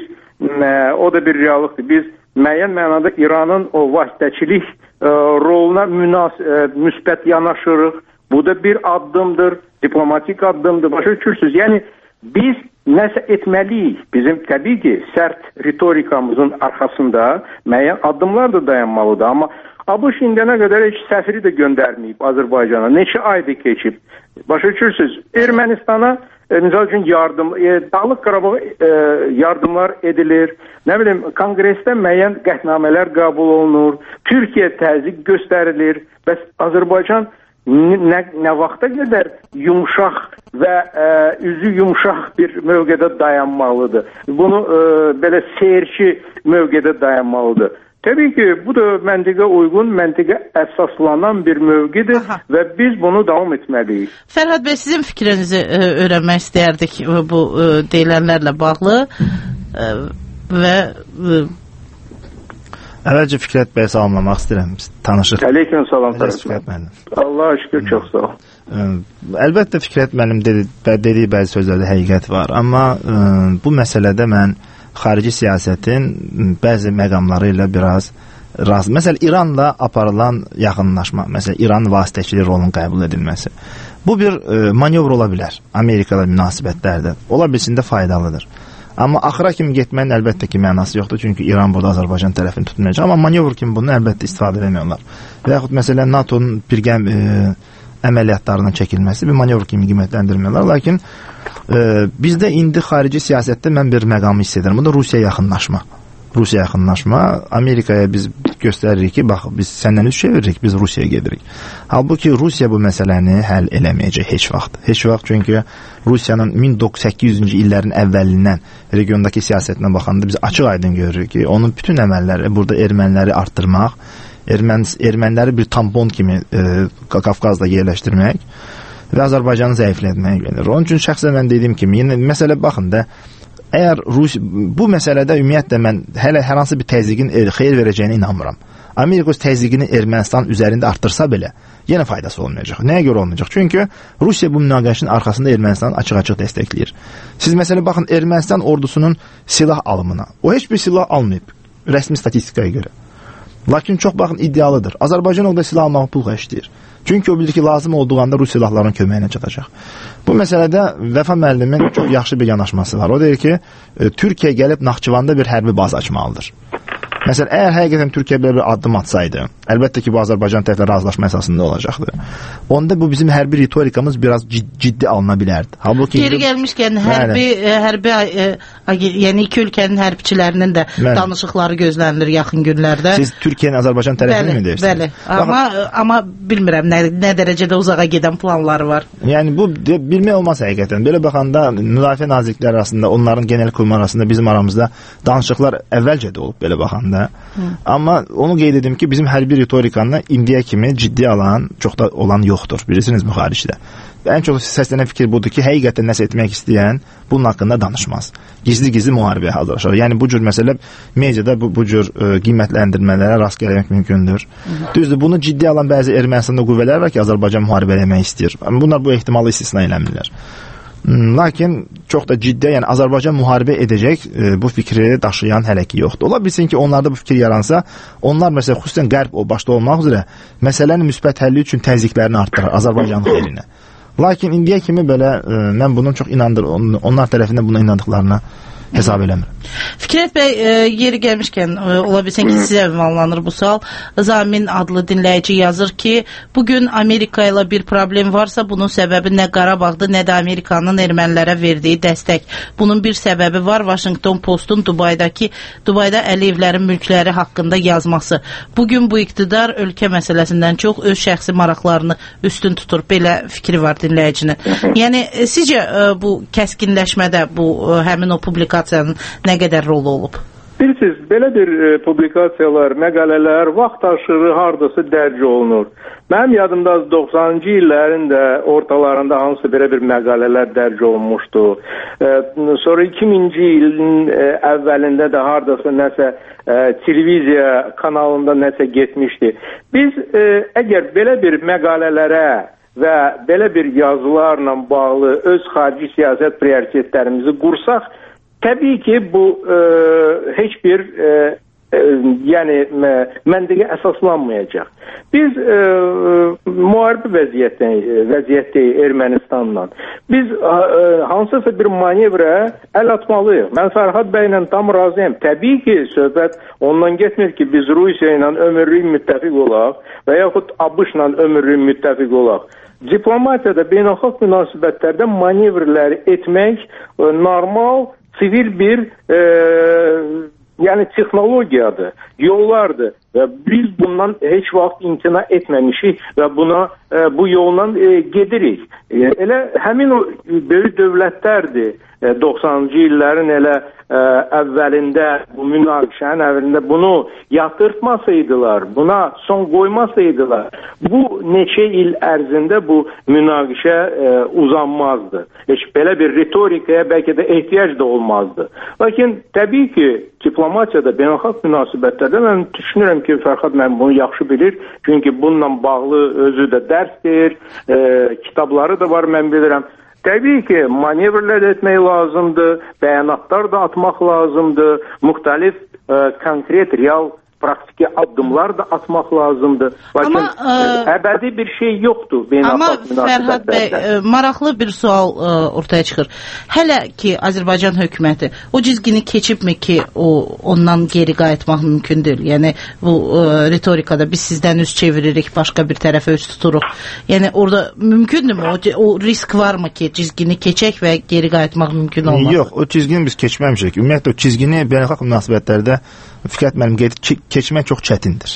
o da bir reallıqdır. Biz müəyyən mənada İranın o vasitəçilik roluna müsbət yanaşırıq. Bu da bir addımdır, diplomatik addımdır. Başa düşürsünüz. Yəni biz nəsə etməliyik. Bizim təbii ki, sərt ritorikamızın arxasında müəyyən addımlar da dayanmalıdır. Amma ABŞ indiyənə qədər heç səfiri də göndərməyib Azərbaycana. Neçə aydır keçib. Başa düşürsünüz. Ermənistana misal üçün yardım, Dağlıq Qarabağa yardımlar edilir. Nə bilim, konqresdə müəyyən qətnamələr qəbul olunur. Türkiyə təzyiq göstərilir. Bəs Azərbaycan nə vaxta qədər yumşaq və üzü yumşaq bir mövqedə dayanmalıdır. Bunu belə seyirci mövqedə dayanmalıdır. Təbii ki, bu da məntiqə uyğun, məntiqə əsaslanan bir mövqedir və biz bunu davam etməliyik. Fərhad bəy, sizin fikrinizi öyrənmək istəyərdik bu deyilənlərlə bağlı və əvvəlcə Fikrət bəyə salamlamaq istəyirəm. Tanışıq. Əleyküm salam. Allah'a şükür, çox sağ ol. Əlbəttə Fikrət mənim dediyi bəzi sözlərdə həqiqət var. Amma bu məsələdə mən xarici siyasətin bəzi məqamları ilə biraz razı. Məsələn, İranla aparılan yaxınlaşma, məsələn, İranın vasitəçilik rolunun qəbul edilməsi. Bu bir manevr ola bilər. Amerika'la münasibətlərdə. Ola bilsin də faydalıdır. Amma axıra kimi getməyin əlbəttə ki, mənası yoxdur. Çünki İran burada Azərbaycan tərəfini tutmayacaq. Amma manevr kimi bunu əlbəttə istifadə edəmiyorlar. Və yaxud məsələn, NATO'nun birgə əməliyyatlarından çəkilməsi bir manevr kimi qiymətləndirmiyorlar. Lakin bizdə indi xarici siyasətdə mən bir məqamı hiss edirəm. Bu da Rusiya yaxınlaşma. Rusiya yaxınlaşma. Amerikaya biz göstəririk ki, bax, biz səndən üç şey veririk, biz Rusiyaya gedirik. Halbuki Rusiya bu məsələni həll eləməyəcək heç vaxt. Heç vaxt, çünki Rusiyanın 1800-cü illərin əvvəlindən regiondakı siyasətinə baxanda biz açıq-aydın görürük ki, onun bütün əməlləri burada erməniləri artdırmaq, erməniləri bir tampon kimi Qafqazda yerləşdirmək və Azərbaycanı zəiflətməyə gelir. Onun üçün şəxsən mən dediyim kimi, yəni məsələ baxın da, əgər bu məsələdə ümumiyyətlə mən hələ hər hansı bir təzyiqin xeyir verəcəyinə inanmıram. Amerika öz təzyiqini Ermənistan üzərində artdırsa belə yenə faydası olmayacaq. Nəyə görə olmayacaq? Çünki Rusiya bu münaqişənin arxasında Ermənistanı açıq-açıq dəstəkləyir. Siz məsələ baxın Ermənistan ordusunun silah alımına. O heç bir silah almayıb rəsmi statistikaya görə. Lakin çox baxın iddialıdır. Azərbaycan orada silah almağı pul xərcləyir. Çünki o bilir ki, lazım olduğu anda Rus silahlarının köməyinə çatacaq. Bu məsələdə Vəfa müəllimin çox yaxşı bir yanaşması var. O deyir ki, Türkiyə gəlib Naxçıvanda bir hərbi baz açmalıdır. Məsələn, əgər həqiqətən Türkiyə belə bir addım atsaydı, əlbəttə ki, bu Azərbaycan tərəflə razılaşma əsasında olacaqdı. Onda bu bizim hərbi ritorikamız biraz ciddi alına bilərdi. Halbuki geri gəlmişkən hərbi yəni iki ölkənin hərbçilərinin də danışıqları gözlənilir yaxın günlərdə. Siz Türkiyənin Azərbaycan tərəfini mi deyirsiniz? Bəli. Amma bilmirəm nə dərəcədə uzağa gedən planları var. Yəni bu bilmək olmaz həqiqətən. Belə baxanda Müdafiə Nazirlikləri arasında, onların genel kurma arasında bizim aramızda danışıqlar əvvəlcə də olub belə baxanda. Amma onu qeyd edim ki, bizim hərbi ritorikanı indiyə kimi ciddi alan, çox da olan yoxdur. Bilirsinizmi xaricdə? Ən çox səslənən fikir budur ki, həqiqətən nəsə etmək istəyən bunun haqqında danışmaz. Gizli-gizli müharibəyə hazırlaşır. Yəni bu cür məsələ mediada bu cür qiymətləndirmələrə rast gəlmək mümkündür. Düzdür, bunu ciddi alan bəzi Ermənistanda qüvvələr var ki, Azərbaycan müharibə eləmək istəyir. Bunlar bu ehtimalı istisna eləmirlər. Lakin çox da ciddi, yəni Azərbaycan müharibə edəcək bu fikri daşıyan hələ ki yoxdur. Ola bilsin ki, onlarda bu fikir yaransa, onlar məsələn xüsusən Qərb o başda olmaq üzrə məsələnin müsbət həlli üçün təzyiqlərini artdırır Azərbaycanın xeyrinə. Lakin indiyə kimi belə mən bunun çox onlar tərəfindən buna inandıqlarına hesab eləmirəm. Fikrət bəy, yeri gəlmişkən ola bilsin ki, sizə ünvanlanır bu sual. Zamin adlı dinləyici yazır ki, bugün Amerika ilə bir problem varsa, bunun səbəbi nə Qarabağdır, nə də Amerikanın ermənilərə verdiyi dəstək. Bunun bir səbəbi var, Washington Postun Dubayda Əliyevlərin mülkləri haqqında yazması. Bugün bu iqtidar ölkə məsələsindən çox öz şəxsi maraqlarını üstün tutur. Belə fikri var dinləyicinin. Yəni, sizcə bu kəskinləşmədə həmin o publikasiyanın nə qədər rolu olub? Bilirsiniz, belə bir publikasiyalar, məqalələr vaxt aşırı hardasa dərc olunur. Mənim yadımda 90-cı illərin də ortalarında hansı belə bir məqalələr dərc olunmuşdu. Sonra 2000-ci ilin əvvəlində də hardasa nəsə televiziya kanalında nəsə getmişdi. Biz əgər belə bir məqalələrə və belə bir yazılarla bağlı öz xarici siyasət prioritetlərimizi qursaq, təbii ki, bu heç bir yəni məntiqə əsaslanmayacaq. Biz müharibə vəziyyətdəyik Ermənistanla. Biz hansısa bir manevrə əl atmalıyıq. Mən Fərhad bəylə tam razıyam. Təbii ki, söhbət ondan getmir ki, biz Rusiya ilə ömürlük müttəfiq olaq və yaxud ABŞ-la ömürlük müttəfiq olaq. Diplomatiyada, beynəlxalq münasibətlərdə manevrləri etmək normal, sivil bir yəni texnologiyadır, yollardır və biz bundan heç vaxt imtina etməmişik və bu yolla gedirik. Elə həmin o böyük dövlətlərdir 90-cı illərin elə əvvəlində, bu münaqişənin əvvəlində bunu yatırtmasaydılar, buna son qoymasaydılar, bu neçə il ərzində bu münaqişə uzanmazdı. Heç belə bir ritorikaya bəlkə də ehtiyac da olmazdı. Lakin təbii ki, diplomatiyada, beynəlxalq münasibətlərdə mən düşünürəm ki, Fərhad mən bunu yaxşı bilir. Çünki bununla bağlı özü də dərsdir, kitabları da var, mən bilirəm. Təbii ki, manevrlər etmək lazımdır, bəyanatlar da atmaq lazımdır, müxtəlif, konkret, real, praktiki addımlar da atmaq lazımdır. Lakin əbədi bir şey yoxdur beynəlxalq münasibətlərdə. Amma Fərhad bəy, maraqlı bir sual ortaya çıxır. Hələ ki, Azərbaycan hökuməti o cizgini keçibmi ki, ondan geri qayıtmaq mümkün deyil? Yəni, bu ritorikada biz sizdən üz çeviririk, başqa bir tərəfə üz tuturuq. Yəni, orada mümkündürmü? O risk varmı ki, cizgini keçək və geri qayıtmaq mümkün olmaz? Yox, o cizgini biz keçməmişik. Ümumiyyətlə, o cizgini beynəlxalq münasibətlərdə Fikrət müəllim keçmək çox çətindir.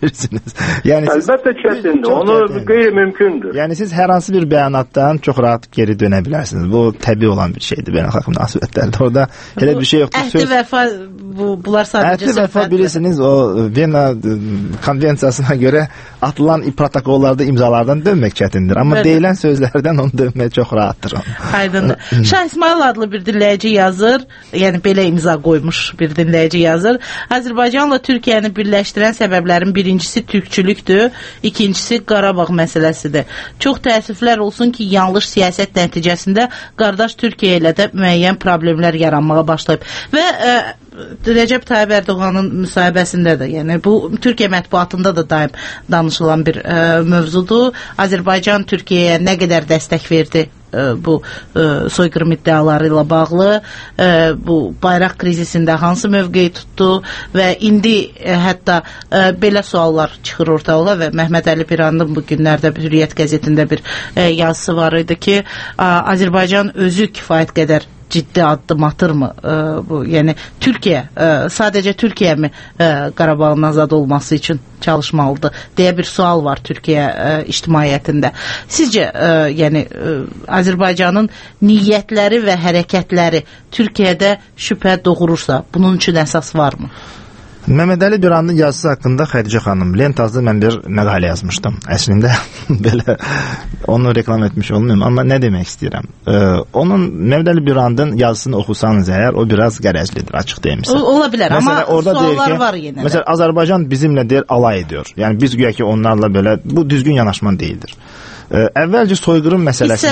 Yəni əlbəttə çətindir. Onu qeyri-mümkündür. Yəni siz hər hansı bir bəyanatdan çox rahat geri dönə bilərsiniz. Bu təbii olan bir şeydir beynəlxalq münasibətlərdə. Orada elə bir şey yoxdur. Əhdi vəfa bunlar sadəcə əhdi vəfa bilirsiniz, o Viyana konvensiyasına görə atılan protokollarda imzalardan dönmək çətindir. Amma deyilən sözlərdən onu dönmək çox rahatdır. Aydındır. Şah İsmail adlı bir dinləyici yazır, yəni belə imza qoymuş bir dinləyici yazır. Azərbaycanla Türkiyəni birləşdirən səbəblərin birincisi türkçülükdür, ikincisi Qarabağ məsələsidir. Çox təəssüflər olsun ki, yanlış siyasət nəticəsində qardaş Türkiyə ilə də müəyyən problemlər yaranmağa başlayıb. Və Recep Tayyip Erdoğan'ın müsahibəsində də, yəni bu Türkiyə mətbuatında da daim danışılan bir mövzudur. Azərbaycan Türkiyəyə nə qədər dəstək verdi bu soyqırım iddiaları ilə bağlı, bu bayraq krizisində hansı mövqeyi tutdu və indi hətta belə suallar çıxır ortalığa və Məhməd Əli Piranın bu günlərdə Hürriyyət qəzetində bir yazısı var idi ki, Azərbaycan özü kifayət qədər ciddi addım atırmı? Bu, yəni Türkiyə, sadəcə Türkiyə mi Qarabağın azad olması üçün çalışmalıdır deyə bir sual var Türkiyə ictimaiyyətində. Sizcə, yəni Azərbaycanın niyyətləri və hərəkətləri Türkiyədə şübhə doğurursa, bunun üçün əsas varmı? Məhməd Əli Piranın yazısı haqqında Xədicə xanım Lentazda mən bir məqalə yazmışdım. Əslində belə onu reklam etmiş olmayayım, amma nə demək istəyirəm? Onun Məhməd Əli Piranın yazısını oxusanız əgər, o biraz qərəzlidir, açıq demişəm. Ola bilər, amma suallar var yenə. Məsələn, Azərbaycan bizimlə deyir, alay ediyor. Yəni biz güya ki onlarla belə, bu düzgün yanaşma deyildir. Əvvəlcə soyqırım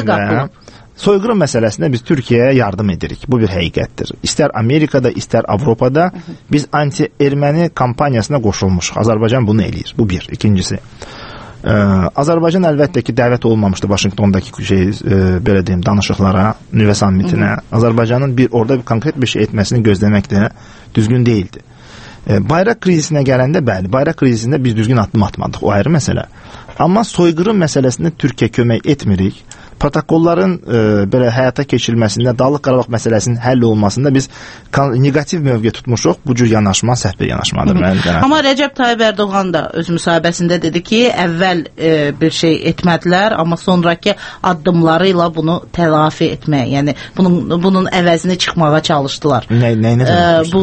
məsələsində biz Türkiyəyə yardım edirik. Bu bir həqiqətdir. İstər Amerikada, istər Avropada biz anti-erməni kampaniyasına qoşulmuşuq. Azərbaycan bunu eləyir. Bu bir. İkincisi, Azərbaycan əlbəttə ki, dəvət olmamışdı Vaşinqtondakı belə deyim, danışıqlara, nüvə sammitinə. Azərbaycanın orada bir konkret bir şey etməsini gözləmək də düzgün deyildi. Bayraq krizisinə gələndə, bəli, bayraq krizisində biz düzgün addım atmadıq. O ayrı məsələ. Amma soyqırım məsələsində Türkiyə kömək etmirik. Protokolların belə həyata keçirilməsində, Dağlıq Qarabağ məsələsinin həll olmasında biz negativ mövqe tutmuşuq. Bu cür yanaşma səhv bir yanaşmadır. Amma Recep Tayyip Erdoğan da öz müsahibəsində dedi ki, əvvəl bir şey etmədilər, amma sonraki addımları ilə bunu telafi etməyə, yəni bunun əvəzini çıxmağa çalışdılar. Bu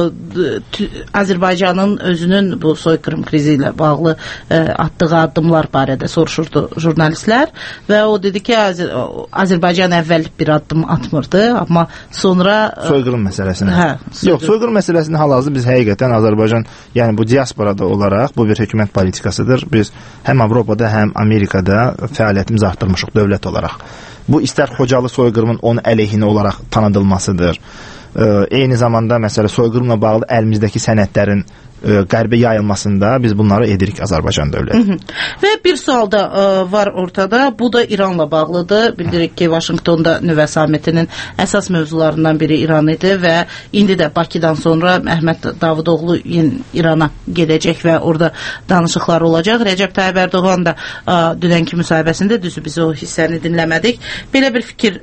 Azərbaycanın özünün bu soyqırım krizi ilə bağlı atdığı addımlar barədə soruşurdu jurnalistlər və o dedi ki, Azərbaycan əvvəl bir addım atmırdı, amma sonra soyqırım məsələsini. Yox, soyqırım məsələsini hal-hazırda biz həqiqətən Azərbaycan, yəni bu diasporada olaraq bu bir hökumət politikasıdır. Biz həm Avropada, həm Amerikada fəaliyyətimizi artdırmışıq dövlət olaraq. Bu istər Xocalı soyqırımın onun əleyhinə olaraq tanıdılmasıdır. Eyni zamanda məsələ soyqırımla bağlı əlimizdəki sənədlərin qərbə yayılmasında biz bunları edirik Azərbaycan dövləti. Və bir sual da var ortada. Bu da İranla bağlıdır. Bildirik ki, Vaşinqtonda nüvə sammitinin əsas mövzularından biri İran idi və indi də Bakıdan sonra Əhməd Davutoğlu İrana gedəcək və orada danışıqlar olacaq. Recep Tayyip Erdoğan da dünənki müsahibəsində, düzü biz o hissəni dinləmədik, belə bir fikir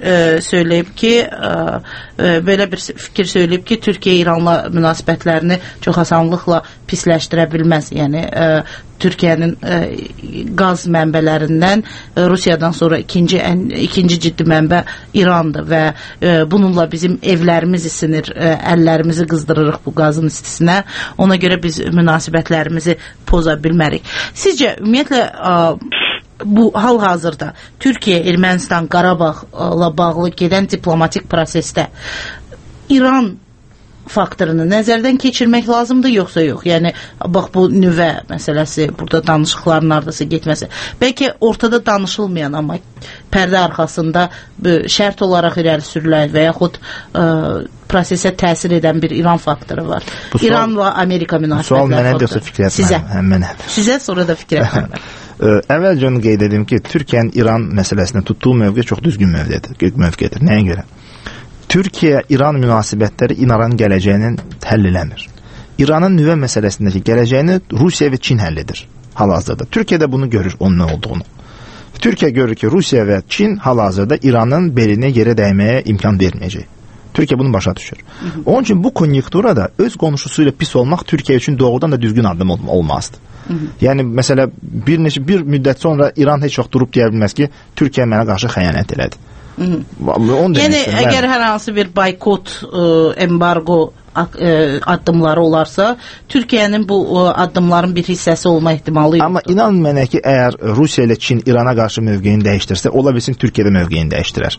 söyləyib ki, Türkiyə-İranla münasibətlərini çox asanlıqla pisləşdirə bilməz. Yəni Türkiyənin qaz mənbələrindən Rusiyadan sonra ikinci ciddi mənbə İrandır və bununla bizim evlərimiz isinir, əllərimizi qızdırırıq bu qazın istisinə. Ona görə biz münasibətlərimizi poza bilmərik. Sizcə ümumiyyətlə bu hal-hazırda Türkiyə, Ermənistan, Qarabağla bağlı gedən diplomatik prosesdə İran faktorunu nəzərdən keçirmək lazımdır, yoxsa yox? Yəni, bax, bu nüvə məsələsi, burada danışıqların ardası getməsi. Bəlkə ortada danışılmayan, amma pərdə arxasında şərt olaraq irəli sürülən və yaxud prosesə təsir edən bir İran faktoru var. İranla Amerika münasibətləri faktoru. Sizə sonra da fikir etməm. Əvvəlcə onu qeyd edim ki, Türkiyənin İran məsələsində tutduğu mövqe çox düzgün mövqedir. Nəyə görə? Türkiyə-İran münasibətləri İranın gələcəyinin həll eləmir. İranın nüvə məsələsindəki gələcəyini Rusiya və Çin həll edir hal-hazırda. Türkiyə də bunu görür, onun nə olduğunu. Türkiyə görür ki, Rusiya və Çin hal-hazırda İranın belinə yerə dəyməyə imkan verməyəcək. Türkiyə bunu başa düşür. Onun üçün bu konjunkturada öz qonşusu ilə pis olmaq Türkiyə üçün doğrudan da düzgün addım olmazdı. Yəni, məsələ, bir müddət sonra İran heç vaxt durub deyə bilməz ki, Türkiyə mənə qarşı xəyanət elədi. Yəni, əgər hər hansı bir boykot, embargo addımları olarsa, Türkiyənin bu addımların bir hissəsi olma ehtimalı yoxdur. Amma inan mənə ki, əgər Rusiya ilə Çin İrana qarşı mövqeyini dəyişdirsə, ola bilsin Türkiyədə mövqeyini dəyişdirər.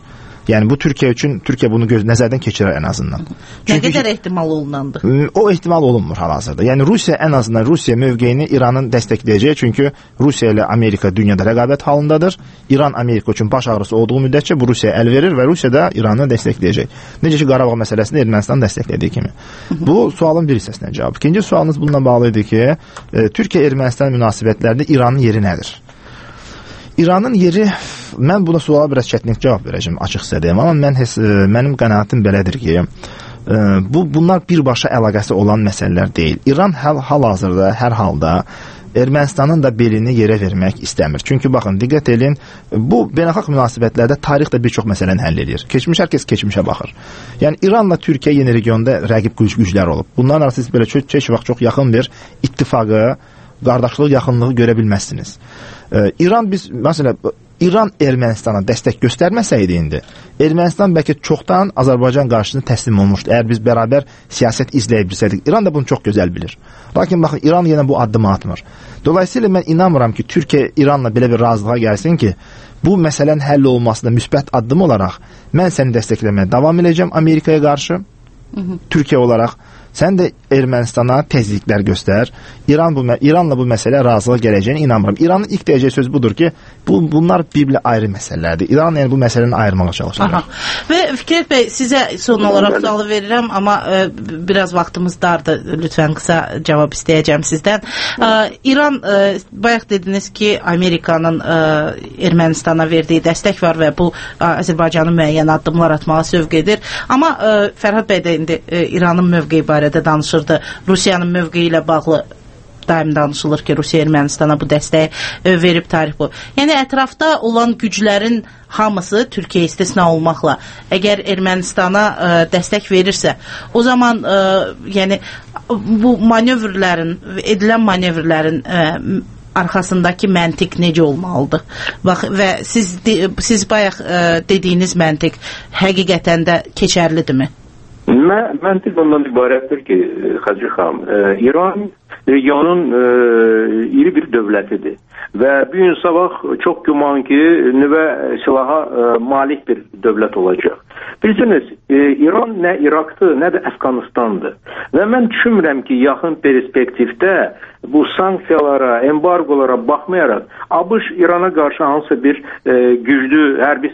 Yəni bu Türkiyə üçün, Türkiyə bunu nəzərdən keçirir ən azından. Nə qədər ehtimal olunandı? O ehtimal olunmur hal-hazırda. Yəni Rusiya ən azından Rusiya mövqeyini İranın dəstəkləyəcək, çünki Rusiya ilə Amerika dünyada rəqabət halındadır. İran Amerika üçün baş ağrısı olduğu müddətcə bu Rusiyaya əl verir və Rusiya da İranı dəstəkləyəcək. Necə ki Qarabağ məsələsində Ermənistan dəstəklədiyi kimi. Bu sualın bir hissəsinə cavab. İkinci sualınız bununla bağlı idi ki, Türkiyə-Ermənistan münasibətlərində İranın yeri nədir? İranın yeri, mən buna suala biraz çətinlik cavab verəcəm, açıq sizə deyim, amma mənim qənaətim belədir ki, bunlar birbaşa əlaqəsi olan məsələlər deyil. İran hal-hazırda, hər halda Ermənistanın da belini yerə vermək istəmir. Çünki baxın, diqqət edin, bu beynəlxalq münasibətlərdə tarix də bir çox məsələni həll edir. Hər kəs keçmişə baxır. Yəni İranla Türkiyə yeni regionda rəqib güclər olub. Bunların arasında belə heç vaxt çox yaxın bir ittifaqı, qardaşlıq yaxınlığı görə bilməzsiniz. İran Ermənistana dəstək göstərməsəydi indi, Ermənistan bəlkə çoxdan Azərbaycan qarşısında təslim olmuşdu. Əgər biz bərabər siyasət izləyə bilsəydik, İran da bunu çox gözəl bilir. Lakin baxın, İran yenə bu addımı atmır. Dolayısıyla mən inanmıram ki, Türkiyə İranla belə bir razılığa gəlsin ki, bu məsələnin həll olmasında müsbət addım olaraq mən səni dəstəkləməyə davam edəcəm Amerikaya qarşı, Türkiyə olaraq. Sən də Ermənistana tezliklər göstər. İranla bu məsələ razılığa gələcəyinə inanmıram. İranın ilk deyəcəyi söz budur ki, bunlar bir-birlə ayrı məsələlərdir. İran yəni bu məsələni ayırmağa çalışır. Və Fikrət bəy, sizə son olaraq sualı verirəm, amma biraz vaxtımız dardır. Lütfən qısa cavab istəyəcəm sizdən. İran, bayaq dediniz ki, Amerikanın Ermənistana verdiyi dəstək var və bu Azərbaycanın müəyyən addımlar atmağa sövq edir. Amma Fərhad bəy də indi İranın mövqeyi barədə danışırdı. Rusiyanın mövqeyi ilə bağlı daim danışılır ki, Rusiya Ermənistana bu dəstəyi verib tarix bu. Yəni ətrafda olan güclərin hamısı Türkiyə istisna olmaqla, əgər Ermənistana dəstək verirsə, o zaman yəni bu edilən manevrlərin arxasındakı məntiq necə olmalıdır? Bax, və siz bayaq dediyiniz məntiq həqiqətən də keçərlidirmi? Məntiq ondan ibarətdir ki, Xacı xanım, İran regionun iri bir dövlətidir və bu gün sabah çox güman ki, nüvə silaha malik bir dövlət olacaq. Bilirsiniz, İran nə İraqdır, nə də Əfqanistandır və mən düşünmürəm ki, yaxın perspektivdə bu sanksiyalara, embargolara baxmayaraq ABŞ İrana qarşı hansı bir güclü hərbi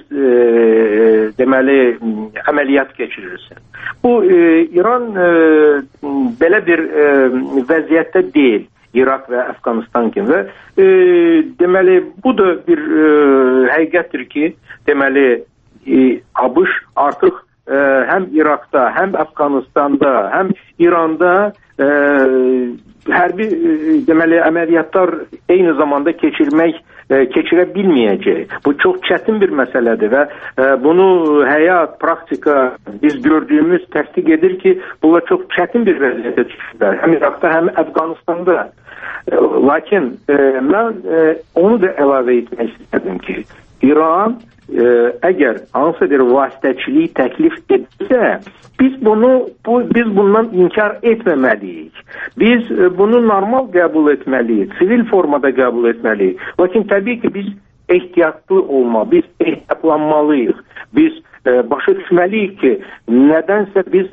deməli əməliyyat keçirirsin. Bu İran belə bir vəziyyətdə deyil. İraq və Əfqanistan kimi və deməli bu da bir həqiqətdir ki, deməli ABŞ artıq həm İraqda, həm Əfqanistanda, həm İranda hərbi deməli əməliyyatlar eyni zamanda keçirə bilməyəcək. Bu çox çətin bir məsələdir və bunu həyat, praktika biz gördüyümüz təsdiq edir ki, bunlar çox çətin bir vəziyyətə düşürlər. Həm İraqda, həm Əfqanistanda. Lakin mən onu da əlavə etmək istədim ki, İran əgər hansı bir vasitəçilik təklif etsə, biz bundan inkar etməməliyik. Biz bunu normal qəbul etməliyik, sivil formada qəbul etməliyik. Lakin təbii ki, biz ehtiyatlı biz ehtiyatlanmalıyıq. Biz başa düşməliyik ki, nədənsə biz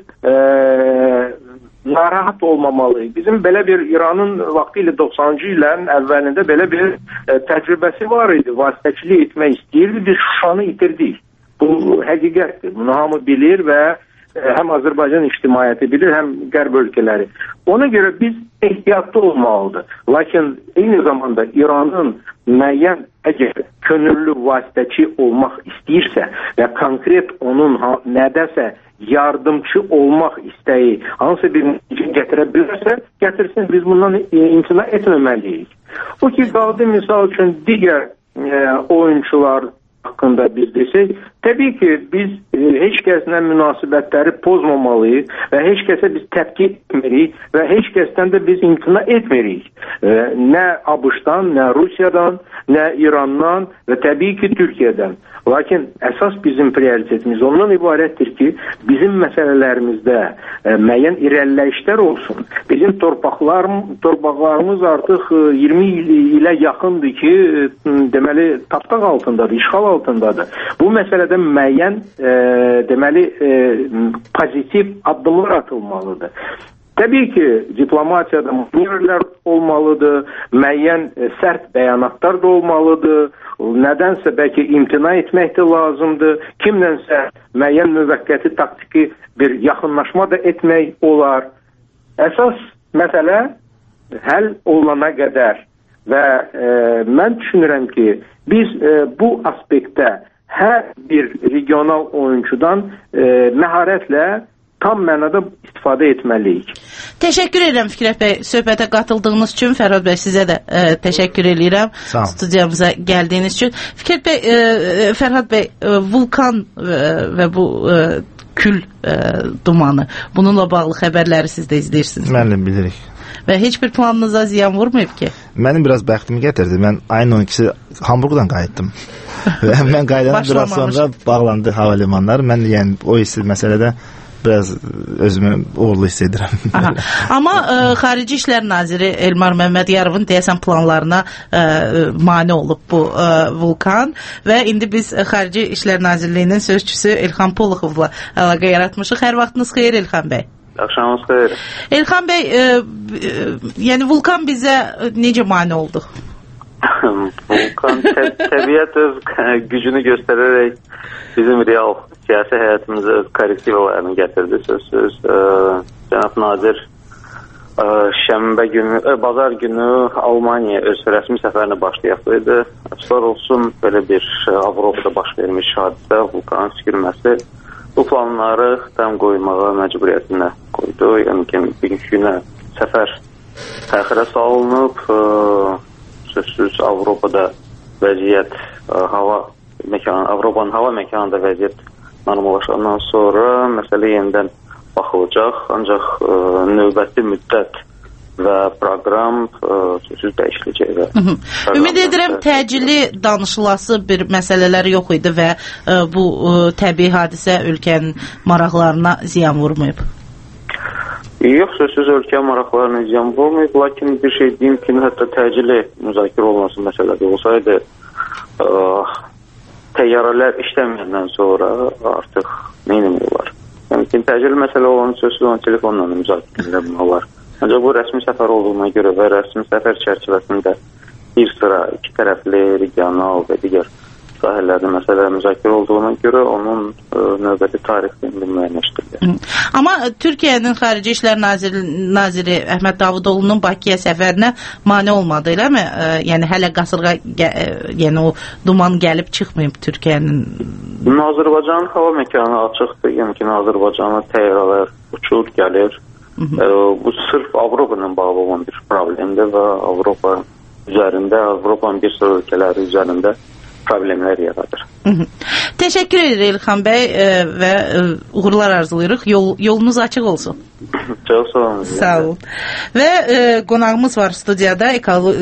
narahat olmamalıyıq. Bizim belə bir İranın vaxtı ilə 90-cı illərin əvvəlində belə bir təcrübəsi var idi. Vasitəçilik etmək istəyirdi, biz Şuşanı itirdik. Bu həqiqətdir. Bunu hamı bilir və həm Azərbaycan ictimaiyyəti bilir, həm qərb ölkələri. Ona görə biz ehtiyatlı olmalıdır. Lakin eyni zamanda İranın müəyyən əgər könüllü vasitəçi olmaq istəyirsə və konkret onun nədəsə yardımcı olmaq istəyi hansı bir nəticə gətirə bilirsə, gətirsin, biz bundan imtina etməməliyik. O ki, qaldı misal üçün digər oyuncular haqqında biz desək, təbii ki, biz heç kəslə münasibətləri pozmamalıyıq və heç kəsə biz təpki etmirik və heç kəsdən də biz imtina etmirik. Nə ABŞ-dan, nə Rusiyadan, nə İrandan və təbii ki, Türkiyədən. Lakin əsas bizim prioritetimiz ondan ibarətdir ki, bizim məsələlərimizdə müəyyən irəliləyişlər olsun. Bizim torpaqlarımız artıq 20 ilə yaxındır ki, deməli, tapdaq altındadır, işğal altındadır. Bu məsələdə müəyyən deməli pozitiv addımlar atılmalıdır. Təbii ki, diplomatiyada manevrlər olmalıdır, müəyyən sərt bəyanatlar da olmalıdır, nədənsə bəlkə imtina etmək də lazımdır, kimlənsə müəyyən müvəqqəti taktiki bir yaxınlaşma da etmək olar. Əsas məsələ həll olana qədər və mən düşünürəm ki, biz bu aspektdə hər bir regional oyuncudan məharətlə tam mənada istifadə etməliyik. Təşəkkür edirəm Fikrət bəy, söhbətə qatıldığınız üçün. Fərhad bəy, sizə də təşəkkür edirəm studiyamıza gəldiyiniz üçün. Fikrət bəy, Fərhad bəy, vulkan və bu kül dumanı, bununla bağlı xəbərləri siz də izləyirsiniz. Mənlə bilirik. Və heç bir planınıza ziyan vurmayıb ki? Mənim biraz bəxtimi gətirdi. Mən ayın 12-si Hamburqdan qayıtdım. Və mən qayıdandan biraz sonra bağlandı hava limanları. Mən yəni o hissi məsələdə biraz özümü uğurlu hiss edirəm. Amma Xarici İşlər Naziri Elmar Məmmədyarovun deyəsən planlarına mane olub bu vulkan və indi biz Xarici İşlər Nazirliyinin sözçüsü Elxan Poluxovla əlaqə yaratmışıq. Hər vaxtınız xeyir Elxan bəy. Axşamınız xeyir. Elxan bəy, yəni vulkan bizə necə mane oldu? Vulkan təbiət öz gücünü göstərərək bizim real siyasi həyatımıza öz korrektivlərini gətirdi. Sözsüz Cənab Nazir bazar günü Almaniya öz rəsmi səfərini başlayaqdıydı. Əfsuslar olsun, belə bir Avropada baş vermiş hadisə, vulkanın püskürməsi bu planları tam qoymağa məcburiyyətinə qoydu. Yəni ki, bir günə səfər təxirə salınıb, sözsüz Avropada vəziyyət Avropanın hava məkanında vəziyyət normallaşandan sonra məsələ yenidən baxılacaq, ancaq növbəti müddət və proqram sözsüz dəyişiləcək. Ümid edirəm təcili danışılası bir məsələlər yox idi və bu təbii hadisə ölkənin maraqlarına ziyan vurmayıb. Yox, sözsüz ölkə maraqlarına ziyan vurmayıb, lakin bir şey deyim ki, hətta təcili müzakirə olması məsələdə olsaydı, təyyarələr işləməyəndən sonra artıq neynəmək olar? Yəni ki, təcili məsələ olan sözsüz olan telefonla müzakirə etmək olar. Ancaq bu rəsmi səfər olduğuna görə və rəsmi səfər çərçivəsində bir sıra iki tərəfli, regional və digər sahələrdə məsələ müzakirə olduğuna görə onun növbəti tarixini müəyyənləşdirilir. Amma Türkiyənin Xarici İşlər Naziri Əhməd Davutoğlu'nun Bakıya səfərinə mane olmadı, eləmi? Yəni hələ qasırğa, yəni o duman gəlib çıxmayıb Türkiyənin. Azərbaycanın hava məkanı açıqdır. Yəni ki, Azərbaycana təyyarələr uçur, gəlir. Bu sırf Avropa ilə bağlı olan bir problemdir və Avropa üzərində, Avropanın bir sıra ölkələri üzərində problemlər yaradır. Təşəkkür edirik İlxan bəy və uğurlar arzulayırıq. Yolunuz açıq olsun. Çox sağ olun. Sağ olun. Və qonağımız var studiyada.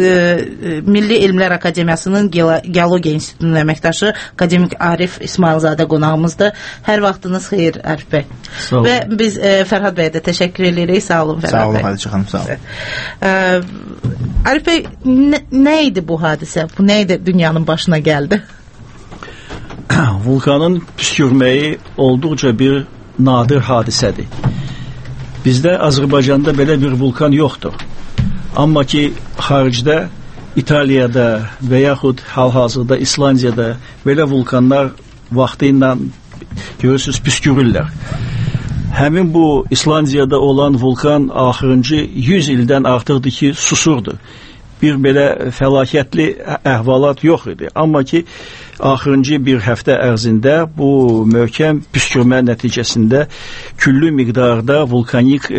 Milli Elmlər Akademiyasının Geologiya İnstitutunun əməkdaşı akademik Arif İsmailzadə qonağımızdır. Hər vaxtınız xeyir Arif bəy. Sağ olun. Və biz Fərhad bəyə də təşəkkür edirik. Sağ olun Fərhad bəy. Sağ olun Xadiçə xanım, sağ olun. Arif bəy, nə idi bu hadisə? Bu nə idi dünyanın başına gəldi? Vulkanın püskürməyi olduqca bir nadir hadisədir. Bizdə Azərbaycanda belə bir vulkan yoxdur. Amma ki, xaricdə, İtaliyada və yaxud hal-hazırda İslandiyada belə vulkanlar vaxtı ilə görürsünüz püskürürlər. Həmin bu İslandiyada olan vulkan axırıncı 100 ildən artıqdır ki, susurdu. Bir belə fəlakətli əhvalat yox idi. Amma ki, axırıncı bir həftə ərzində bu möhkəm püskürmə nəticəsində küllü miqdarda vulkanik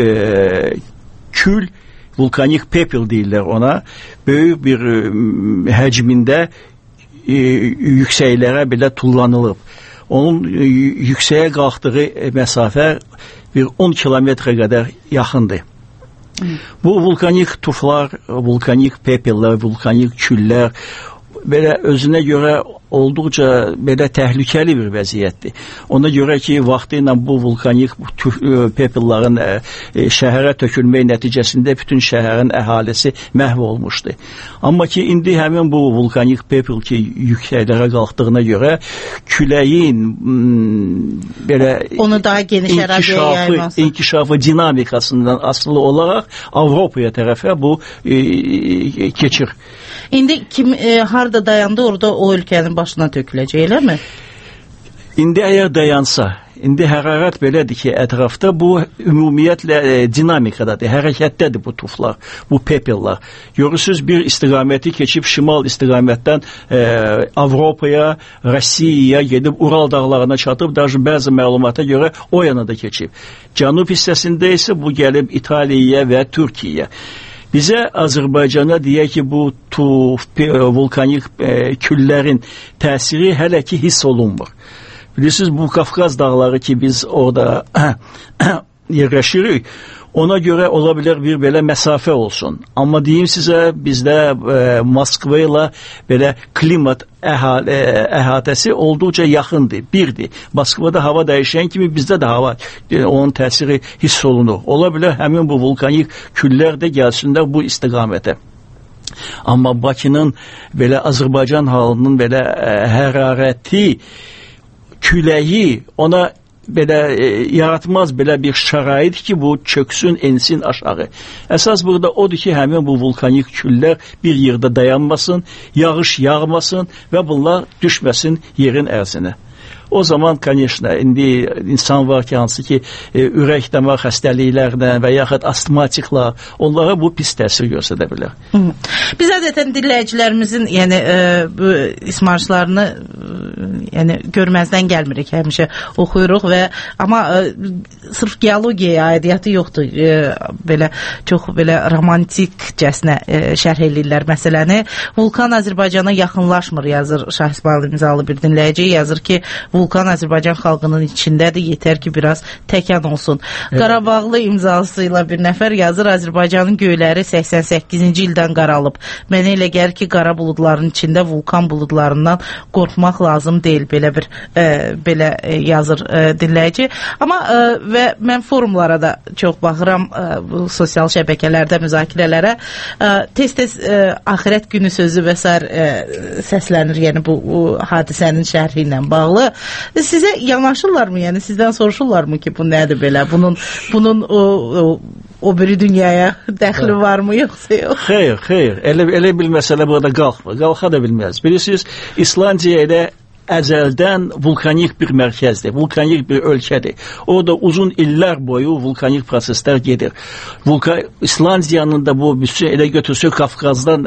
kül, vulkanik pepel deyirlər ona, böyük bir həcmində yüksəklərə belə tullanılıb. Onun yüksəyə qalxdığı məsafə bir 10 kilometrə qədər yaxındır. Bu vulkanik tuflar, vulkanik pepellər, vulkanik küllər belə özünə görə olduqca belə təhlükəli bir vəziyyətdir. Ona görə ki, vaxtı ilə bu vulkanik pepelların şəhərə tökülmək nəticəsində bütün şəhərin əhalisi məhv olmuşdu. Amma ki, indi həmin bu vulkanik pepel ki, yüksəklərə qalxdığına görə küləyin belə onu daha geniş əraziyə yayması, inkişafı dinamikasından asılı olaraq Avropaya tərəfə bu keçir. İndi kim harda dayandı, orada o ölkənin başına töküləcək, eləmi? İndi əgər dayansa, indi hərarət belədir ki, ətrafda bu ümumiyyətlə dinamikadadır, hərəkətdədir bu tuflar, bu pepellar. Görürsünüz, bir istiqaməti keçib şimal istiqamətdən Avropaya, Rusiyaya gedib Ural dağlarına çatıb, даже bəzi məlumata görə o yana da keçib. Cənub hissəsində isə bu gəlib İtaliyaya və Türkiyəyə. Bizə Azərbaycana deyək ki, bu vulkanik küllərin təsiri hələ ki hiss olunmur. Bilirsiniz, bu Qafqaz dağları ki, biz orada yerləşirik, ona görə ola bilər bir belə məsafə olsun. Amma deyim sizə, bizdə Moskva ilə belə klimat əhatəsi olduqca yaxındır, birdir. Moskvada hava dəyişən kimi bizdə də hava, onun təsiri hiss olunur. Ola bilər həmin bu vulkanik küllər də gəlsinlər bu istiqamətə. Amma Bakının belə Azərbaycan halının belə hərarəti, küləyi ona belə yaratmaz belə bir şərait ki, bu çöksün, ensin aşağı. Əsas burada odur ki, həmin bu vulkanik küllər bir yerdə dayanmasın, yağış yağmasın və bunlar düşməsin yerin ərzinə. O zaman, конечно, indi insan var ki, hansı ki, ürək damar xəstəliklərdən və yaxud astmatiklar, onlara bu pis təsir göstərə bilər. Biz adətən dinləyicilərimizin bu ismarışlarını görməzdən gəlmirik, həmişə oxuyuruq amma sırf geologiyaya aidiyyatı yoxdur. Çox belə romantikcəsinə şərh eləyirlər məsələni. Vulkan Azərbaycana yaxınlaşmır, yazır Şah İsmail imzalı bir dinləyici, yazır ki, vulkan Azərbaycan xalqının içindədir, yetər ki, biraz təkən olsun. Evet. Qarabağlı imzası ilə bir nəfər yazır, Azərbaycanın göyləri 88-ci ildən qaralıb. Mənə elə gəlir ki, qara buludların içində vulkan buludlarından qorxmaq lazım deyil, belə yazır dinləyici. Amma və mən forumlara da çox baxıram, sosial şəbəkələrdə müzakirələrə, tez-tez axirət günü sözü və səslənir, yəni bu hadisənin şərhi ilə bağlı. Sizə yanaşırlarmı, yəni sizdən soruşurlarmı ki, bu nədir belə, bunun o biri dünyaya dəxli varmı, yoxsa yox? Xeyr, elə bir məsələ burada qalxa da bilməz. Bilirsiniz, İslandiya ilə əzəldən vulkanik bir mərkəzdir, vulkanik bir ölkədir. Orada uzun illər boyu vulkanik proseslər gedir. İslandiyanın da bu elə götürsək Qafqazdan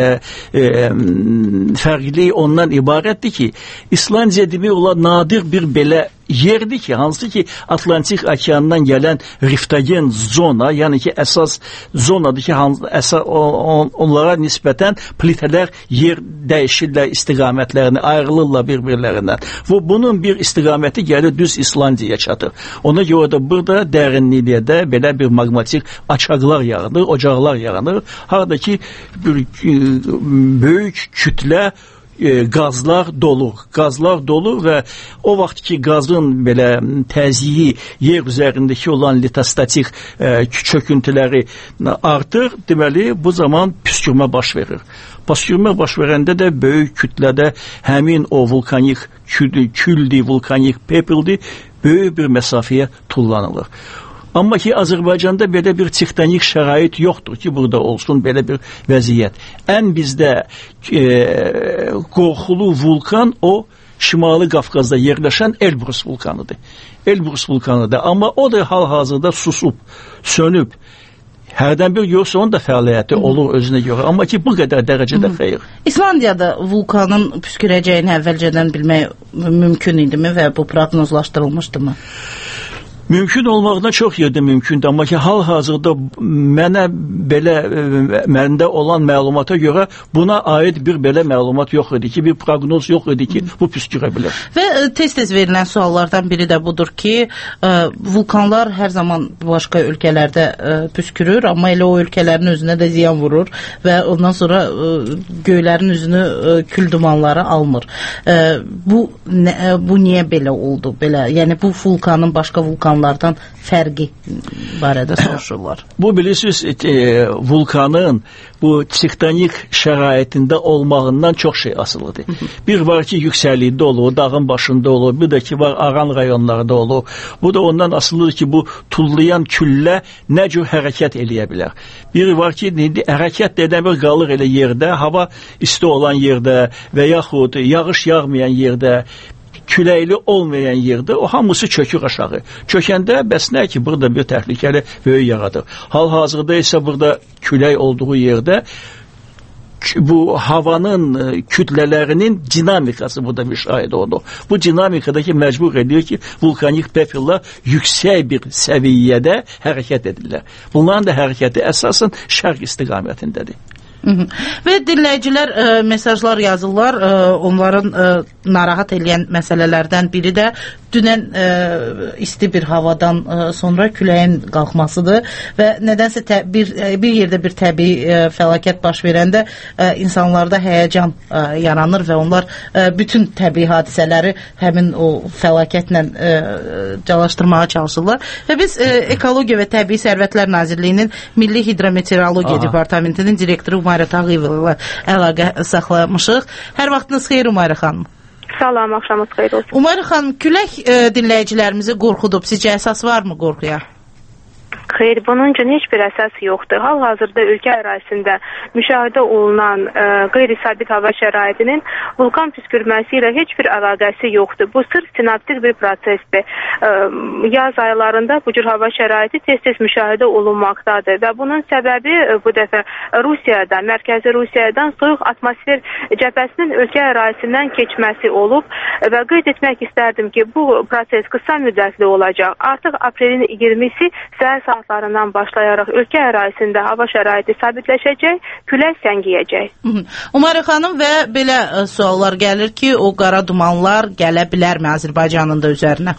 fərqli ondan ibarətdir ki, İslandiya demək olar nadir bir belə yerdir ki, hansı ki Atlantik okeandan gələn riftogen zona, yəni ki əsas zonadır ki, onlara nisbətən plitələr yer dəyişirlər istiqamətlərini, ayrılırlar bir-birlərindən. Bunun bir istiqaməti gəlir düz İslandiyaya çatır. Ona görə də burada dərinlikdə belə bir maqmatik açaqlar yaranır, ocaqlar yaranır. Harada ki böyük kütlə qazlar dolu və o vaxt ki qazın belə təzyiyi yer üzərindəki olan litostatik çöküntüləri artır, deməli bu zaman püskürmə baş verir. Püskürmə baş verəndə də böyük kütlədə həmin o vulkanik küldür, vulkanik pepeldir, böyük bir məsafəyə tullanılır. Amma ki, Azərbaycanda belə bir tektonik şərait yoxdur ki, burada olsun belə bir vəziyyət. Ən bizdə qorxulu vulkan o, Şimali Qafqazda yerləşən Elbrus vulkanıdır. Elbrus vulkanıdır, amma o da hal-hazırda susub, sönüb. Hərdən bir görsə onun da fəaliyyəti olur özünə görə. Amma ki, bu qədər dərəcədə xeyr. İslandiyada vulkanın püskürəcəyini əvvəlcədən bilmək mümkün idimi və bu proqnozlaşdırılmışdımı? Mümkün olmaqdan çox yerdə mümkündür, amma ki hal-hazırda məndə olan məlumata görə buna aid bir belə məlumat yox idi ki, bir proqnoz yox idi ki, bu püskürə bilər. Və tez-tez verilən suallardan biri də budur ki, vulkanlar hər zaman başqa ölkələrdə püskürür, amma elə o ölkələrin özünə də ziyan vurur və ondan sonra göylərin üzünü kül dumanları almır. Bu niyə belə oldu? Yəni bu vulkanın başqa vulkanlardan fərqi barədə soruşurlar. Bu bilirsiniz, vulkanın bu tektonik şəraitində olmağından çox şey asılıdır. Bir var ki, yüksəklikdə olur, dağın başında olur, bir də ki, var Aran rayonlarda olur. Bu da ondan asılıdır ki, bu tullayan küllə nə cür hərəkət eləyə bilər. Biri var ki, hərəkət edən bir qalır elə yerdə, hava isti olan yerdə və yaxud yağış yağmayan yerdə, küləkli olmayan yerdə o hamısı çökür aşağı. Çökəndə bəs nə ki, burada bir təhlükəli böyük yaradır. Hal-hazırda isə burada külək olduğu yerdə bu havanın kütlələrinin dinamikası burada müşahidə olunur. Bu dinamikadakı məcbur ediyor ki, vulkanik pefillər yüksək bir səviyyədə hərəkət edirlər. Bunların da hərəkəti əsasən şərq istiqamətindədir. Və dinləyicilər mesajlar yazırlar, onların narahat edən məsələlərdən biri də dünən isti bir havadan sonra küləyin qalxmasıdır və nədənsə bir yerdə bir təbii fəlakət baş verəndə insanlarda həyəcan yaranır və onlar bütün təbii hadisələri həmin o fəlakətlə calaşdırmağa çalışırlar və biz Ekologiya və Təbii Sərvətlər Nazirliyinin Milli Hidrometeorologiya Departamentinin direktoru Umayra Tağıyevlə əlaqə saxlamışıq. Hər vaxtınız xeyir Umayra xanım. Salam, axşamınız xeyir olsun. Umayra xanım, külək dinləyicilərimizi qorxudub. Sizcə əsas varmı qorxuya? Xeyr, bunun üçün heç bir əsas yoxdur. Hal-hazırda ölkə ərazisində müşahidə olunan qeyri-sabit hava şəraitinin vulkan püskürməsi ilə heç bir əlaqəsi yoxdur. Bu sırf sinaptik bir prosesdir. Yaz aylarında bu cür hava şəraiti tez-tez müşahidə olunmaqdadır və bunun səbəbi bu dəfə Rusiyadan, mərkəzi Rusiyadan soyuq atmosfer cəbhəsinin ölkə ərazisindən keçməsi olub və qeyd etmək istərdim ki, bu proses qısa müddətli olacaq. Artıq aprelin 20-si səhər saatlarından başlayaraq ölkə ərazisində hava şəraiti sabitləşəcək, külək səngiyəcək. Umayra xanım, və belə suallar gəlir ki, o qara dumanlar gələ bilərmi Azərbaycanın da üzərinə?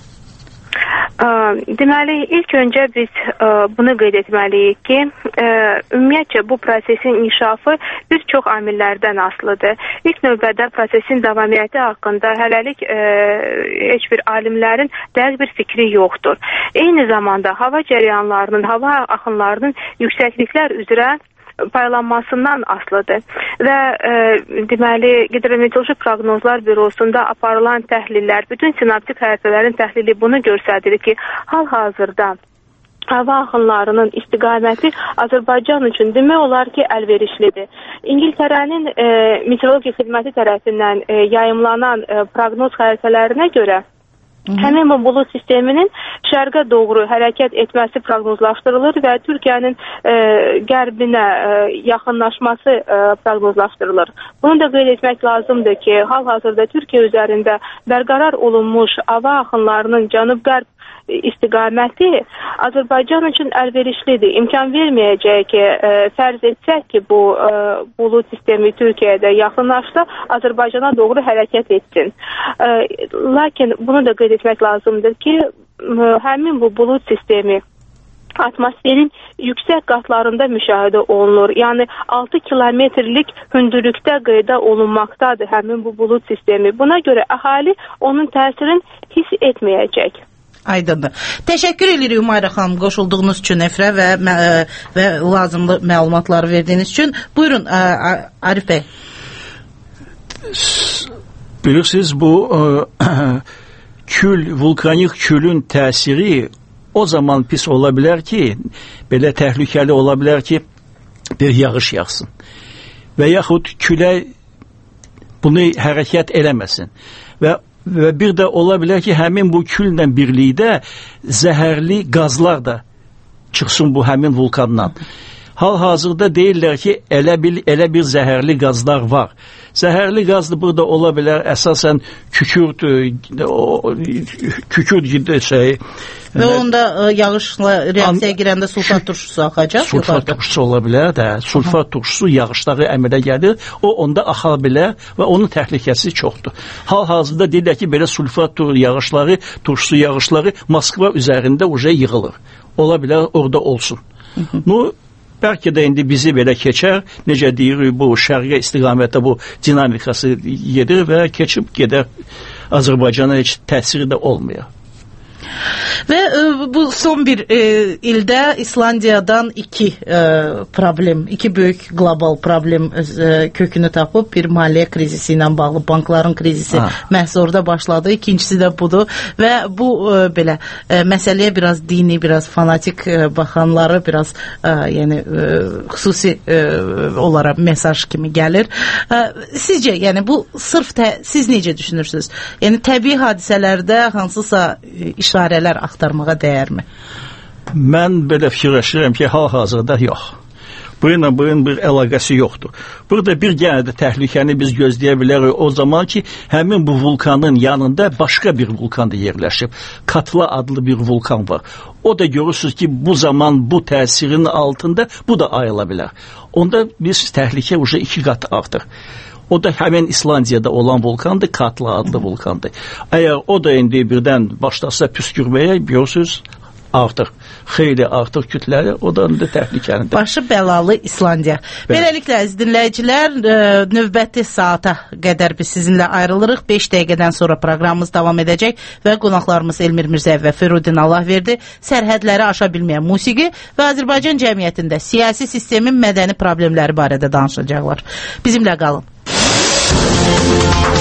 Deməli, ilk öncə biz bunu qeyd etməliyik ki, ümumiyyətcə bu prosesin inkişafı bir çox amillərdən asılıdır. İlk növbədə prosesin davamiyyəti haqqında hələlik heç bir alimlərin dəqiq bir fikri yoxdur. Eyni zamanda hava cərəyanlarının, hava axınlarının yüksəkliklər üzrə paylanmasından asılıdır və deməli Hidrometeoroloji Proqnozlar Bürosunda aparılan təhlillər, bütün sinaptik xəritələrin təhlili bunu göstərir ki, hal-hazırda hava axınlarının istiqaməti Azərbaycan üçün demək olar ki, əlverişlidir. İngiltərənin meteorologiya xidməti tərəfindən yayımlanan proqnoz xəritələrinə görə həmin bu bulut sisteminin şərqə doğru hərəkət etməsi proqnozlaşdırılır və Türkiyənin qərbinə yaxınlaşması proqnozlaşdırılır. Bunu da qeyd etmək lazımdır ki, hal-hazırda Türkiyə üzərində bərqərar olunmuş hava axınlarının cənub-qərb istiqaməti Azərbaycan üçün əlverişlidir. İmkan verməyəcək ki, fərz etsək ki, bu bulut sistemi Türkiyədə yaxınlaşsa, Azərbaycana doğru hərəkət etsin. Lakin bunu da qeyd etmək lazımdır ki, həmin bu bulut sistemi atmosferin yüksək qatlarında müşahidə olunur. Yəni 6 kilometrlik hündürlükdə qeydə olunmaqdadır həmin bu bulut sistemi. Buna görə əhali onun təsirini hiss etməyəcək. Aydındır. Təşəkkür edirik Umayra xanım qoşulduğunuz üçün efirə və lazımlı məlumatları verdiyiniz üçün. Buyurun Arif bəy. Bilirsiniz, bu vulkanik külün təsiri o zaman pis ola bilər ki, belə təhlükəli ola bilər ki, bir yağış yağsın. Və yaxud külək bunu hərəkət eləməsin. Və bir də ola bilər ki, həmin bu küllə birlikdə zəhərli qazlar da çıxsın bu həmin vulkandan. Hal-hazırda deyirlər ki, elə bir zəhərli qazlar var. Zəhərli qazlı burada ola bilər, əsasən kükürt şey. Və onda yağışla reaksiyaya girəndə sulfat turşusu axacaq. Sulfat turşusu ola bilər də. Sulfat turşusu yağışları əmələ gəlir, o onda axa bilər və onun təhlükəsi çoxdur. Hal-hazırda deyirlər ki, belə sulfat yağışları, turşusu yağışları Moskva üzərində yığılır. Ola bilər orada olsun. Bəlkə də indi bizi belə keçər, necə deyirik, bu şərqə istiqamətdə bu dinamikası gedir və keçib gedər, Azərbaycana heç təsiri də olmuyor. Və bu son bir ildə İslandiyadan iki böyük global problem kökünü tapıb, bir maliyyə krizisi ilə bağlı, bankların krizisi məhz orada başladı, ikincisi də budur və bu belə məsələyə biraz dini, biraz fanatik baxanları biraz yəni xüsusi olaraq mesaj kimi gəlir. Sizcə, yəni bu sırf siz necə düşünürsünüz? Yəni təbii hadisələrdə hansısa işarələr axtarmağa dəyərmi? Mən belə fikirləşirəm ki, hal-hazırda yox. Bunun bir əlaqəsi yoxdur. Burada bir yenə də təhlükəni biz gözləyə bilərik o zaman ki, həmin bu vulkanın yanında başqa bir vulkan da yerləşib. Katla adlı bir vulkan var. O da görürsünüz ki, bu zaman bu təsirin altında bu da ayıla bilər. Onda biz təhlükə уже 2 qat artır. O da həmin İslandiyada olan vulkandır, Katla adlı vulkandır. Əgər o da indi birdən başlasa püskürməyə, görürsünüz, artıq, xeyli artıq kütləri, o da təhlükəlidir. Başı bəlalı İslandiya. Beləliklə, əziz dinləyicilər, növbəti saata qədər biz sizinlə ayrılırıq. 5 dəqiqədən sonra proqramımız davam edəcək və qonaqlarımız Elmir Mirzəyev və Ferudin Allahverdi sərhədləri aşa bilməyən musiqi və Azərbaycan cəmiyyətində siyasi sistemin mədəni problemləri barədə danışacaqlar. Bizimlə qalın.